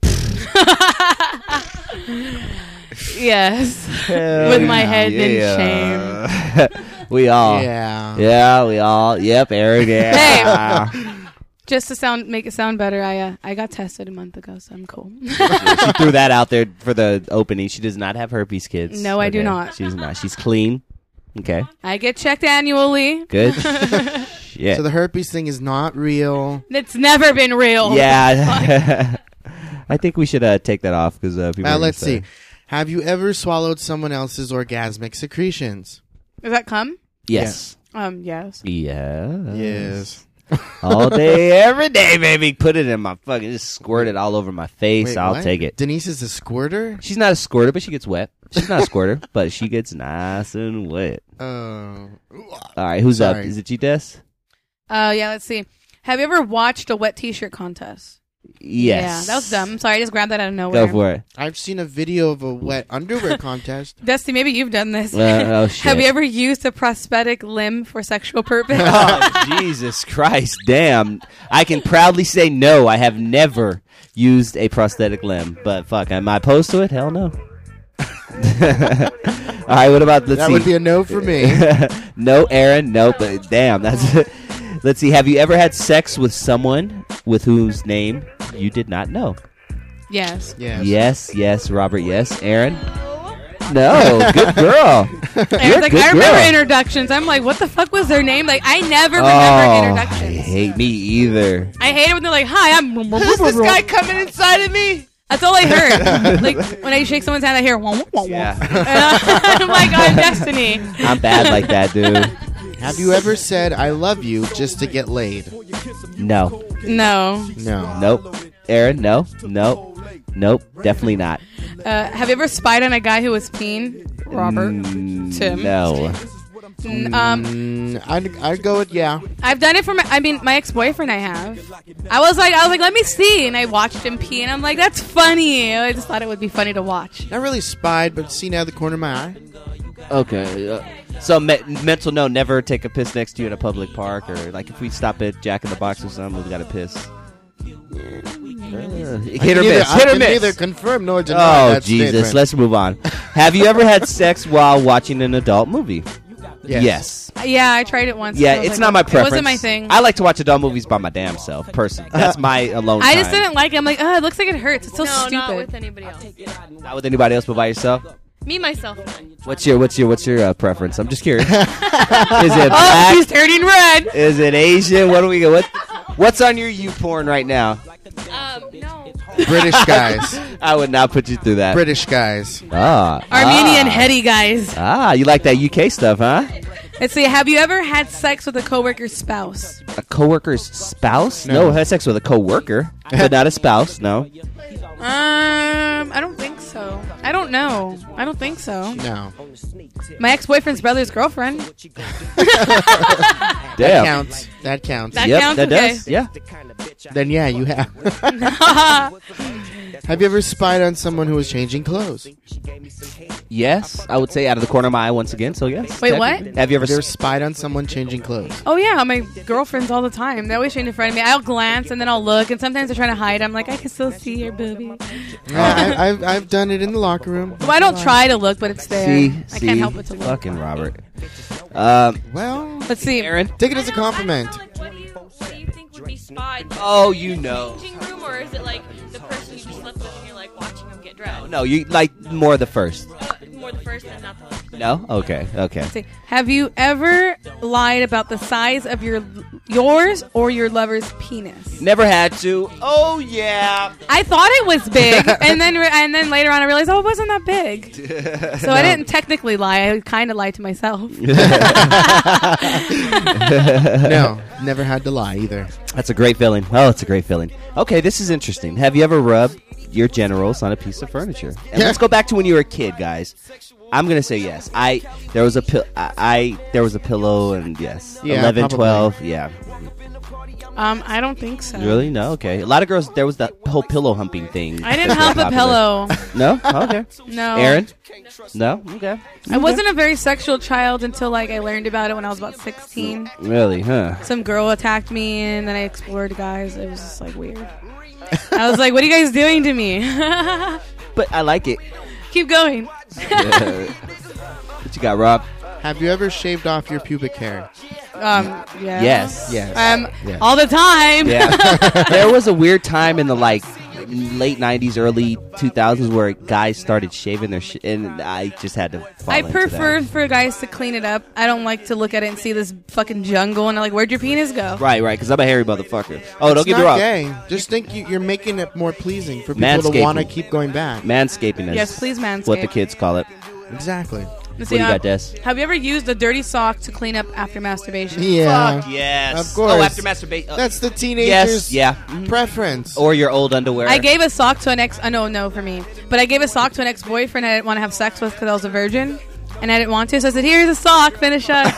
Yes. Hell With my head yeah. in shame. We all. Yeah. Yeah, we all. Yep, Eric. Yeah. Just to sound, make it sound better, I uh, I got tested a month ago, so I'm cool. She threw that out there for the opening. She does not have herpes, kids. No, I do Okay. not. She's not. She's clean. Okay. I get checked annually. Good. Yeah. So the herpes thing is not real. It's never been real. Yeah. I think we should uh, take that off because uh, people. Uh, are gonna let's say- see. Have you ever swallowed someone else's orgasmic secretions? Does that come? Yes. Um, yes. Yes. Yes. All day, every day, baby. Put it in my fucking. Just squirt it all over my face. Wait, I'll what? take it. Denise is a squirter? She's not a squirter, but she gets wet. She's not a squirter, but she gets nice and wet. Oh. All right, who's up? Sorry. Is it you, Des? Uh, yeah. Let's see. Have you ever watched a wet T-shirt contest? Yes. Yeah, that was dumb. Sorry, I just grabbed that out of nowhere. Go for it. I've seen a video of a wet underwear contest. Dusty, maybe you've done this. Uh, oh, shit. Have you ever used a prosthetic limb for sexual purpose? Oh, Jesus Christ, damn. I can proudly say no, I have never used a prosthetic limb. But fuck, am I opposed to it? Hell no. All right, what about, let's That see. would be a no for me. No, Aaron, nope. But damn, that's let's see. Have you ever had sex with someone with whose name you did not know? Yes. Yes. Yes, yes, Robert, yes. Aaron? No, good girl. And You're a like, good I remember girl. introductions. I'm like, what the fuck was their name? Like, I never remember Oh, I introductions. hate me either. I hate it when they're like, hi, I'm... Who's this guy coming inside of me? That's all I heard. Like, when I shake someone's hand, I hear... Wah, wah, wah, wah. Yeah. I'm like, I'm Destiny. I'm bad like that, dude. Have you ever said I love you just to get laid? No. No. No. Nope. Aaron, no. Nope. Nope. Definitely not. Uh, have you ever spied on a guy who was peeing? Robert. Mm, Tim. No. N- Um, Mm, I'd, I'd go with yeah. I've done it for my, I mean, my ex-boyfriend I have. I was like, I was like, let me see. And I watched him pee, and I'm like, that's funny. I just thought it would be funny to watch. Not really spied, but seen out of the corner of my eye. Okay. Uh, so me- mental no, never take a piss next to you in a public park, or like if we stop at Jack in the Box or something, we got to piss. Uh, hit or Neither- miss. I Hit or can miss. neither confirm nor deny Oh that Jesus! statement. Let's move on. Have you ever had sex while watching an adult movie? Yes. Yes. Uh, Yeah, I tried it once. Yeah, I was it's like, not my preference. It wasn't my thing. I like to watch adult movies by my damn self, personally. That's my alone I time. just didn't like it. I'm like, oh, it looks like it hurts. It's so no, not stupid. with anybody else. Not with anybody else but by yourself. Me, myself, and I. What's your what's your what's your uh, preference? I'm just curious. Is it Oh, black? she's turning red. Is it Asian? What do we get? What what's on your U porn right now? Um, no. British guys. I would not put you through that. British guys. Ah, Armenian ah. heady guys. Ah, you like that U K stuff, huh? Let's see. Have you ever had sex with a coworker's spouse? A coworker's spouse? No. No, I had sex with a coworker, but not a spouse. No. Um, I don't think so. I don't know. I don't think so. No. My ex-boyfriend's brother's girlfriend. That Damn. counts. That counts. That Yep, counts? that Okay. does. Yeah. Then yeah, you have. Have you ever spied on someone who was changing clothes? Yes, I would say out of the corner of my eye once again. So yes. Wait, what? technically. Have you ever? Have you ever s- spied on someone changing clothes? Oh yeah, my girlfriends all the time. They always change in front of me. I'll glance and then I'll look, and sometimes they're trying to hide. I'm like, I can still see your booby. I, I, I've I've done it in the locker room. Well, I don't try to look, but it's there. See, I see, can't help but to look. fucking Robert. Um, Well, Let's see. Aaron. take it as a compliment. Like, what, do you, what do you think would be spied? Oh, you know. Changing room, or is it like the person you just slept with and you're like watching them get dressed? No, you like more the first. Uh, more the first and not the last. No? Okay, okay. Let's see. Have you ever lied about the size of your yours or your lover's penis? Never had to. Oh, yeah. I thought it was big, and then and then later on I realized, oh, it wasn't that big. So no. I didn't technically lie. I kind of lied to myself. No, never had to lie either. That's a great feeling. Oh, it's a great feeling. Okay, this is interesting. Have you ever rubbed your genitals on a piece of furniture? And Yeah. let's go back to when you were a kid, guys. I'm gonna say yes. I there was a pi- I, I there was a pillow and yes, Yeah, eleven, probably. twelve, yeah. Um, I don't think so. Really? No. Okay. A lot of girls. There was that whole pillow humping thing. I didn't hump a pillow. No. Okay. No. Aaron? No. Okay. I wasn't a very sexual child until like I learned about it when I was about sixteen. Really? Huh? Some girl attacked me, and then I explored guys. It was just like weird. I was like, "What are you guys doing to me?" But I like it. Keep going. Yeah. What you got, Rob? Have you ever shaved off your pubic hair? Um, yeah. Yes. Yes. Um, Yes. all the time. Yeah. There was a weird time in the like late nineties, early two thousands where guys started shaving their shit, and I just had to fall I into prefer that. for guys to clean it up. I don't like to look at it and see this fucking jungle, and I'm like, where'd your penis go? Right, right, because I'm a hairy motherfucker. Oh, It's don't get me not wrong. gay. Just think you, you're making it more pleasing for people to Manscaping. want to keep going back. Manscaping is Yes, please manscape. what the kids call it. Exactly. Let's What do you uh, got, Des? Have you ever used a dirty sock to clean up after masturbation? Yeah. Fuck yes. Of course. Oh, after masturbation. That's the teenager's yes, yeah. preference. Or your old underwear. I gave a sock to an ex. I uh, no, no, for me. But I gave a sock to an ex-boyfriend I didn't want to have sex with because I was a virgin, and I didn't want to. So I said, "Here's a sock. Finish up."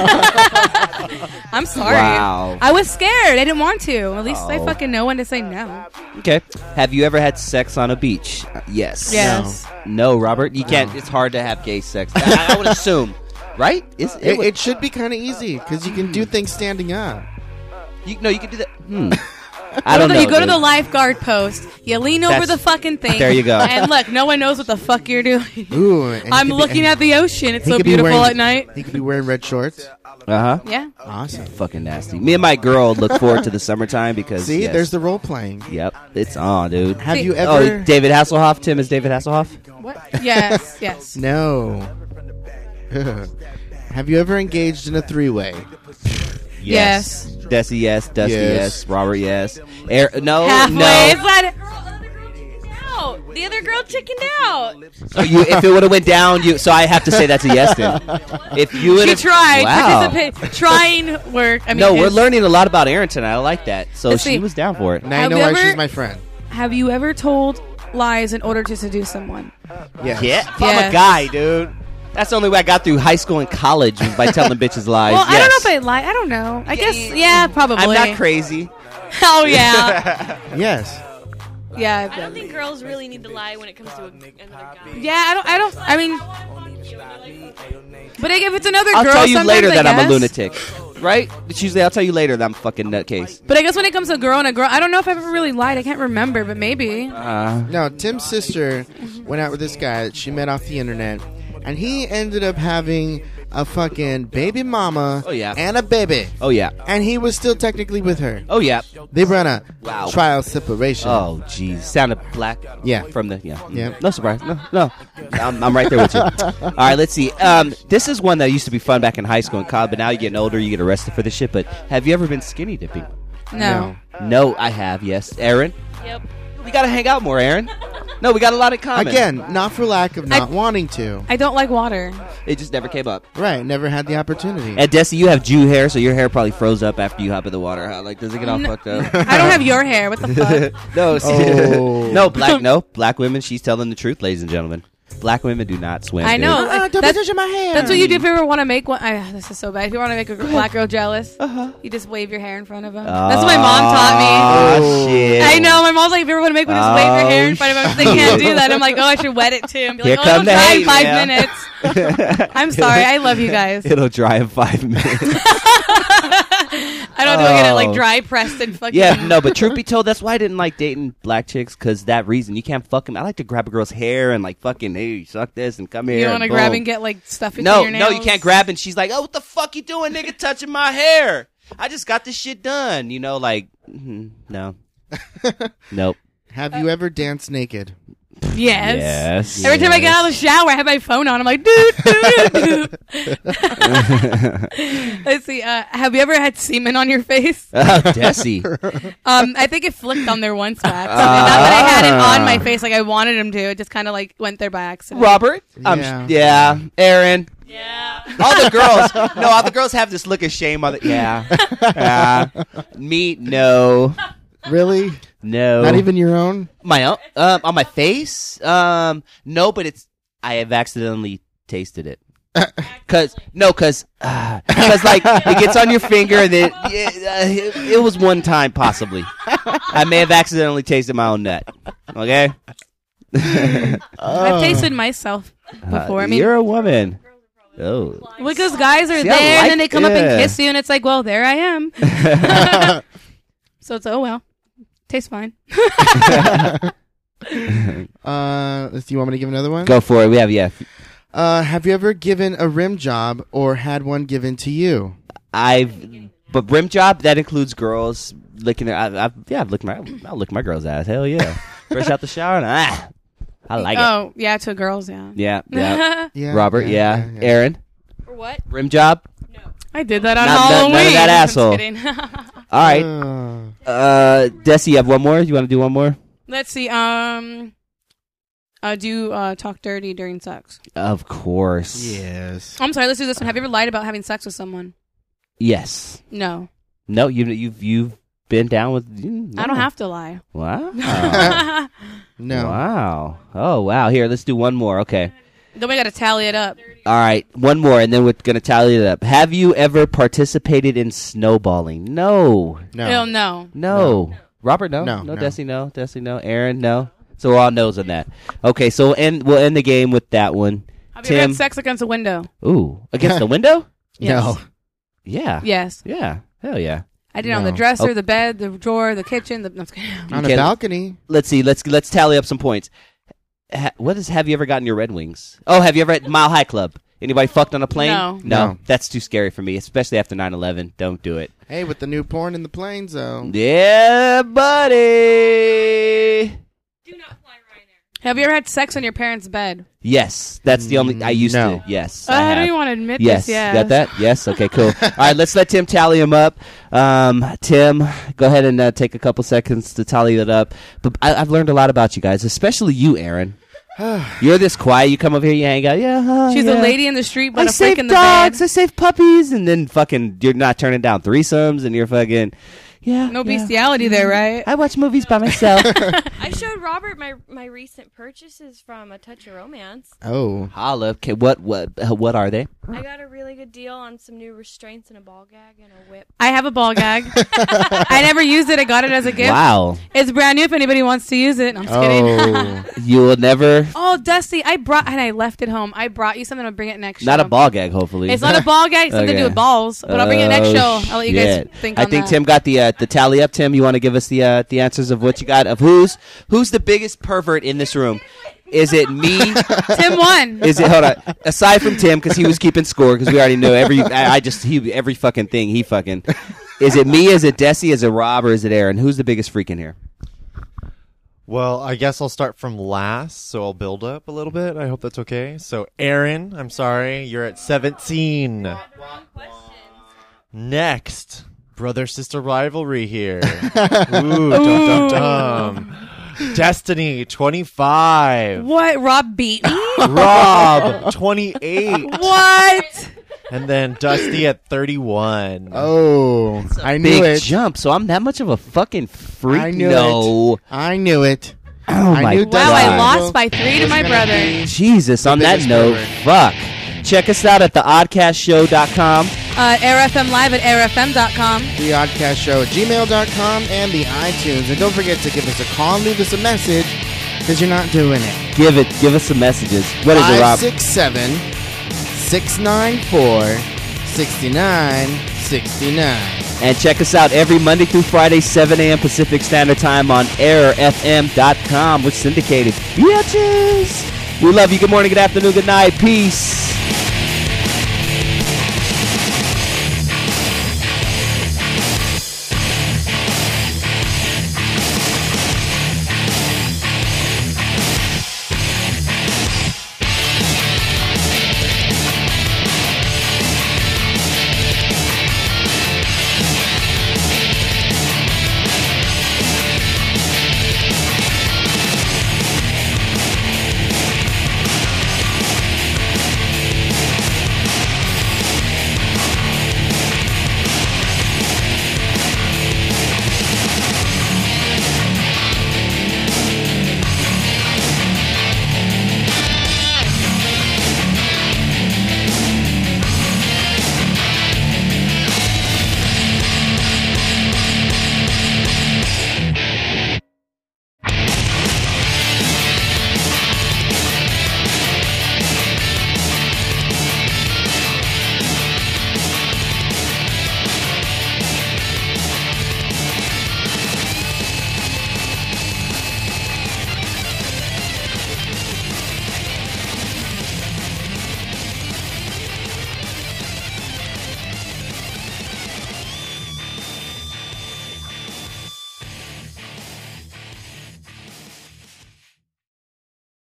I'm sorry. Wow. I was scared. I didn't want to. At least I Oh. fucking know when to say no. Okay. Have you ever had sex on a beach? Uh, yes. Yes. No, Robert. You can't. It's hard to have gay sex. I, I would assume, right? It's, it, It, would- it should be kind of easy because you can do things standing up. you, no, you can do that. Hmm. Go I to don't the- know. you go to dude. the lifeguard post. You lean over That's- the fucking thing. There you go. And look, no one knows what the fuck you're doing. Ooh, and he I'm could be- looking and at the ocean. It's he so could be beautiful wearing- at night. He could be wearing red shorts. Uh huh. Yeah. Awesome. Fucking nasty. Me and my girl look forward to the summertime because See, yes. there's the role playing. Yep, it's on, dude. Have See- you Oh, ever? David Hasselhoff. Tim is David Hasselhoff. What? Yes. Yes. No. Have you ever engaged in a three-way? Yes. Desi, yes. Dusty, yes. Yes. Robert, yes. Air, no, Halfway. no. It's not. No, the other girl chickened out. So you, if it would have went down, you. So I have to say that's a yes then. If you would She have tried. wow. Participate. Trying work. I mean, No, we're his- learning a lot about Aaron tonight. I like that. So Let's she see. was down for it. Now Have you you know why ever- she's my friend. Have you ever told lies in order to seduce someone? Yes. Yeah, I'm Yes. a guy, dude. That's the only way I got through high school and college was by telling bitches lies. Well, I Yes. don't know if I lie. I don't know. I guess, yeah, probably. I'm not crazy. Oh, yeah. Yes. Yeah. I don't think girls really need to lie when it comes to a, another guy. Yeah, I don't, I don't, I mean, but if it's another I'll girl, tell you sometimes later I that I'm a guess. lunatic. Right? It's usually I'll tell you later that I'm a fucking nutcase. But I guess when it comes to a girl and a girl, I don't know if I've ever really lied. I can't remember, but maybe. Uh, No, Tim's sister went out with this guy that she met off the internet, and he ended up having a fucking baby mama Oh, yeah. and a baby. oh, yeah. And he was still technically with her. Oh, yeah. They were on a Wow. trial separation. Oh, jeez. Sounded black. Yeah. From the, yeah. Yeah. No surprise. No, no. I'm, I'm right there with you. All right, let's see. Um, this is one that used to be fun back in high school and college, but now you're getting older, you get arrested for this shit. But have you ever been skinny dipping? No. No, I have, yes. Aaron? Yep. We got to hang out more, Aaron. No, we got a lot in common. Again, not for lack of not I- wanting to. I don't like water. It just never came up. Right, never had the opportunity. And Desi, you have Jew hair, so your hair probably froze up after you hop in the water. How, like, does it get all No. fucked up? I don't have your hair. What the fuck? no, see- Oh. no, black, no, black women. She's telling the truth, ladies and gentlemen. Black women do not swim. I dude. know. Uh-uh, don't be that's, touching my hair. that's what you do if you ever want to make one. I, this is so bad. If you want to make a gr- black girl jealous, Uh-huh. you just wave your hair in front of them. That's what my mom taught me. Oh, shit. I know. My mom's like, if you ever want to make one, just wave your hair in front of them. They can't do that. I'm like, oh, I should wet it too. And be Here like, oh, come it'll the dry in hate five mail. minutes. I'm sorry. I love you guys. It'll dry in five minutes. I don't have to go get it Oh. like dry pressed and fucking. Yeah, no, but truth be told, that's why I didn't like dating black chicks, because that reason. You can't fuck them. I like to grab a girl's hair and like fucking, hey, suck this and come here. You want to and grab boom. and get like stuff into No, your nails? no, you can't grab and she's like, oh, what the fuck you doing, nigga, touching my hair? I just got this shit done. You know, like, mm, no. Nope. Have you ever danced naked? Yes. Yes. Every time I get out of the shower, I have my phone on. I'm like, doo, doo, doo. Let's see. Uh, have you ever had semen on your face? Oh, Desi. Um, I think it flicked on there once, Max. Not that I had it on my face like I wanted him to. It just kind of like went there by accident. Robert? I'm Yeah. sh- yeah. Aaron? Yeah. All the girls. No, all the girls have this look of shame on the. Yeah. Yeah. Me? No. Really? No. Not even your own? My own? Um, on my face? Um, no, but it's. I have accidentally tasted it. Cause no, cause, uh, cause like it gets on your finger and then it, uh, it, it was one time possibly. I may have accidentally tasted my own nut. Okay. I've tasted myself before. Uh, I mean, you're a woman. Oh. because guys are See, I there and like- then they come up and yeah. kiss you, and it's like, well, there I am. So it's oh well, tastes fine. Uh, let's see, you want me to give another one? Go for it. We have yeah. Uh, have you ever given a rim job or had one given to you? I've but rim job that includes girls licking their. I, I've, yeah, I've licked my. I'll lick my girl's ass. Hell yeah. Fresh out the shower and ah, I like it. Oh yeah, to girls, yeah. Yeah, yeah. Yeah, Robert, yeah. yeah, yeah. Aaron, For what? rim job. I did that on Not- none- Halloween. none of that I'm asshole. just kidding. All right. Uh, Uh, Desi, you have one more? You want to do one more? Let's see. Um, uh, do uh, talk dirty during sex. Of course. yes. I'm sorry. Let's do this one. Have you ever lied about having sex with someone? Yes. No, No. You you've you've been down with. You, I don't no. have to lie. Wow. No. Wow. Oh wow. Here, let's do one more. Okay. Then we got to tally it up. All right, one more, and then we're gonna tally it up. Have you ever participated in snowballing? No. No. No, no. No. Robert, no. No, No. no. Desi, no. Desi, no. Aaron, no. So we're all no's on that. Okay, so we'll end, we'll end the game with that one. Have you ever Tim. had sex against a window? Ooh, against the window? Yes. No. Yeah. Yes. Yeah. Hell yeah. I did it on the No. dresser, Oh. the bed, the drawer, the kitchen. The, no, I'm just kidding. On Okay. a balcony. Let's see. Let's let's tally up some points. Ha- what is? Have you ever gotten your Red Wings? Oh, have you ever at Mile High Club? Anybody fucked on a plane? No. No. No. That's too scary for me, especially after nine eleven. Don't do it. Hey, with the new porn in the planes, though. Yeah, buddy. Do not fly Ryanair. Have you ever had sex on your parents' bed? Yes, that's the only. I used No. to. Yes, Uh, I I, have. don't even want to admit Yes, this. Yeah. got that? Yes. Okay, cool. All right, let's let Tim tally him up. Um, Tim, go ahead and uh, take a couple seconds to tally it up. But I, I've learned a lot about you guys, especially you, Aaron. You're this quiet. You come over here, you hang out. Yeah, huh, She's yeah. a lady in the street, but I a freak save in the dogs. bed. I save puppies, and then fucking, you're not turning down threesomes, and you're fucking, yeah. No yeah. bestiality there, right? I watch movies by myself. I showed Robert my my recent purchases from A Touch of Romance. Oh. Holla. Okay, what what uh, what are they? I got a really good deal on some new restraints and a ball gag and a whip. I have a ball gag. I never used it. I got it as a gift. Wow. It's brand new if anybody wants to use it. No, I'm just kidding. Oh. You will never. Oh, Dusty, I brought, and I left it home. I brought you something. I'll bring it next Not show. a ball gag, hopefully. It's not a ball gag. It's something to Okay. do with balls. But I'll bring it next Oh, show. I'll let you guys shit. think I on think that. Tim got the uh, the tally up. Tim, you want to give us the uh, the answers of what you got of who's who's the biggest pervert in this room? Is it me? Tim won. Is it hold on? Aside from Tim, because he was keeping score, because we already know every. I, I just he every fucking thing he fucking. Is it me? Is it Desi? Is it Rob? Or is it Aaron? Who's the biggest freak in here? Well, I guess I'll start from last, so I'll build up a little bit. I hope that's okay. So, Aaron, I'm sorry, you're at seventeen. Next, brother-sister rivalry here. Ooh, dum dum dum. Destiny, twenty-five. What? Rob beat me? Rob, twenty-eight. What? And then Dusty at thirty-one. Oh. I knew Big it. jump. So I'm that much of a fucking freak. I knew no. it. I knew it. Oh I my knew god. Wow, I Dusty lost was- by three to was my gonna brother. be Jesus, on that biggest note, pervert. fuck. Check us out at the oddcast show dot com. Uh, Air F M Live at air f m dot com. The Oddcast Show at gmail dot com and the iTunes. And don't forget to give us a call and leave us a message because you're not doing it. Give it, give us some messages. What is it, Rob? five six seven, six nine four, six nine six nine. And check us out every Monday through Friday, seven a.m. Pacific Standard Time on air f m dot com, which is syndicated. Bitches! We love you. Good morning, good afternoon, good night. Peace.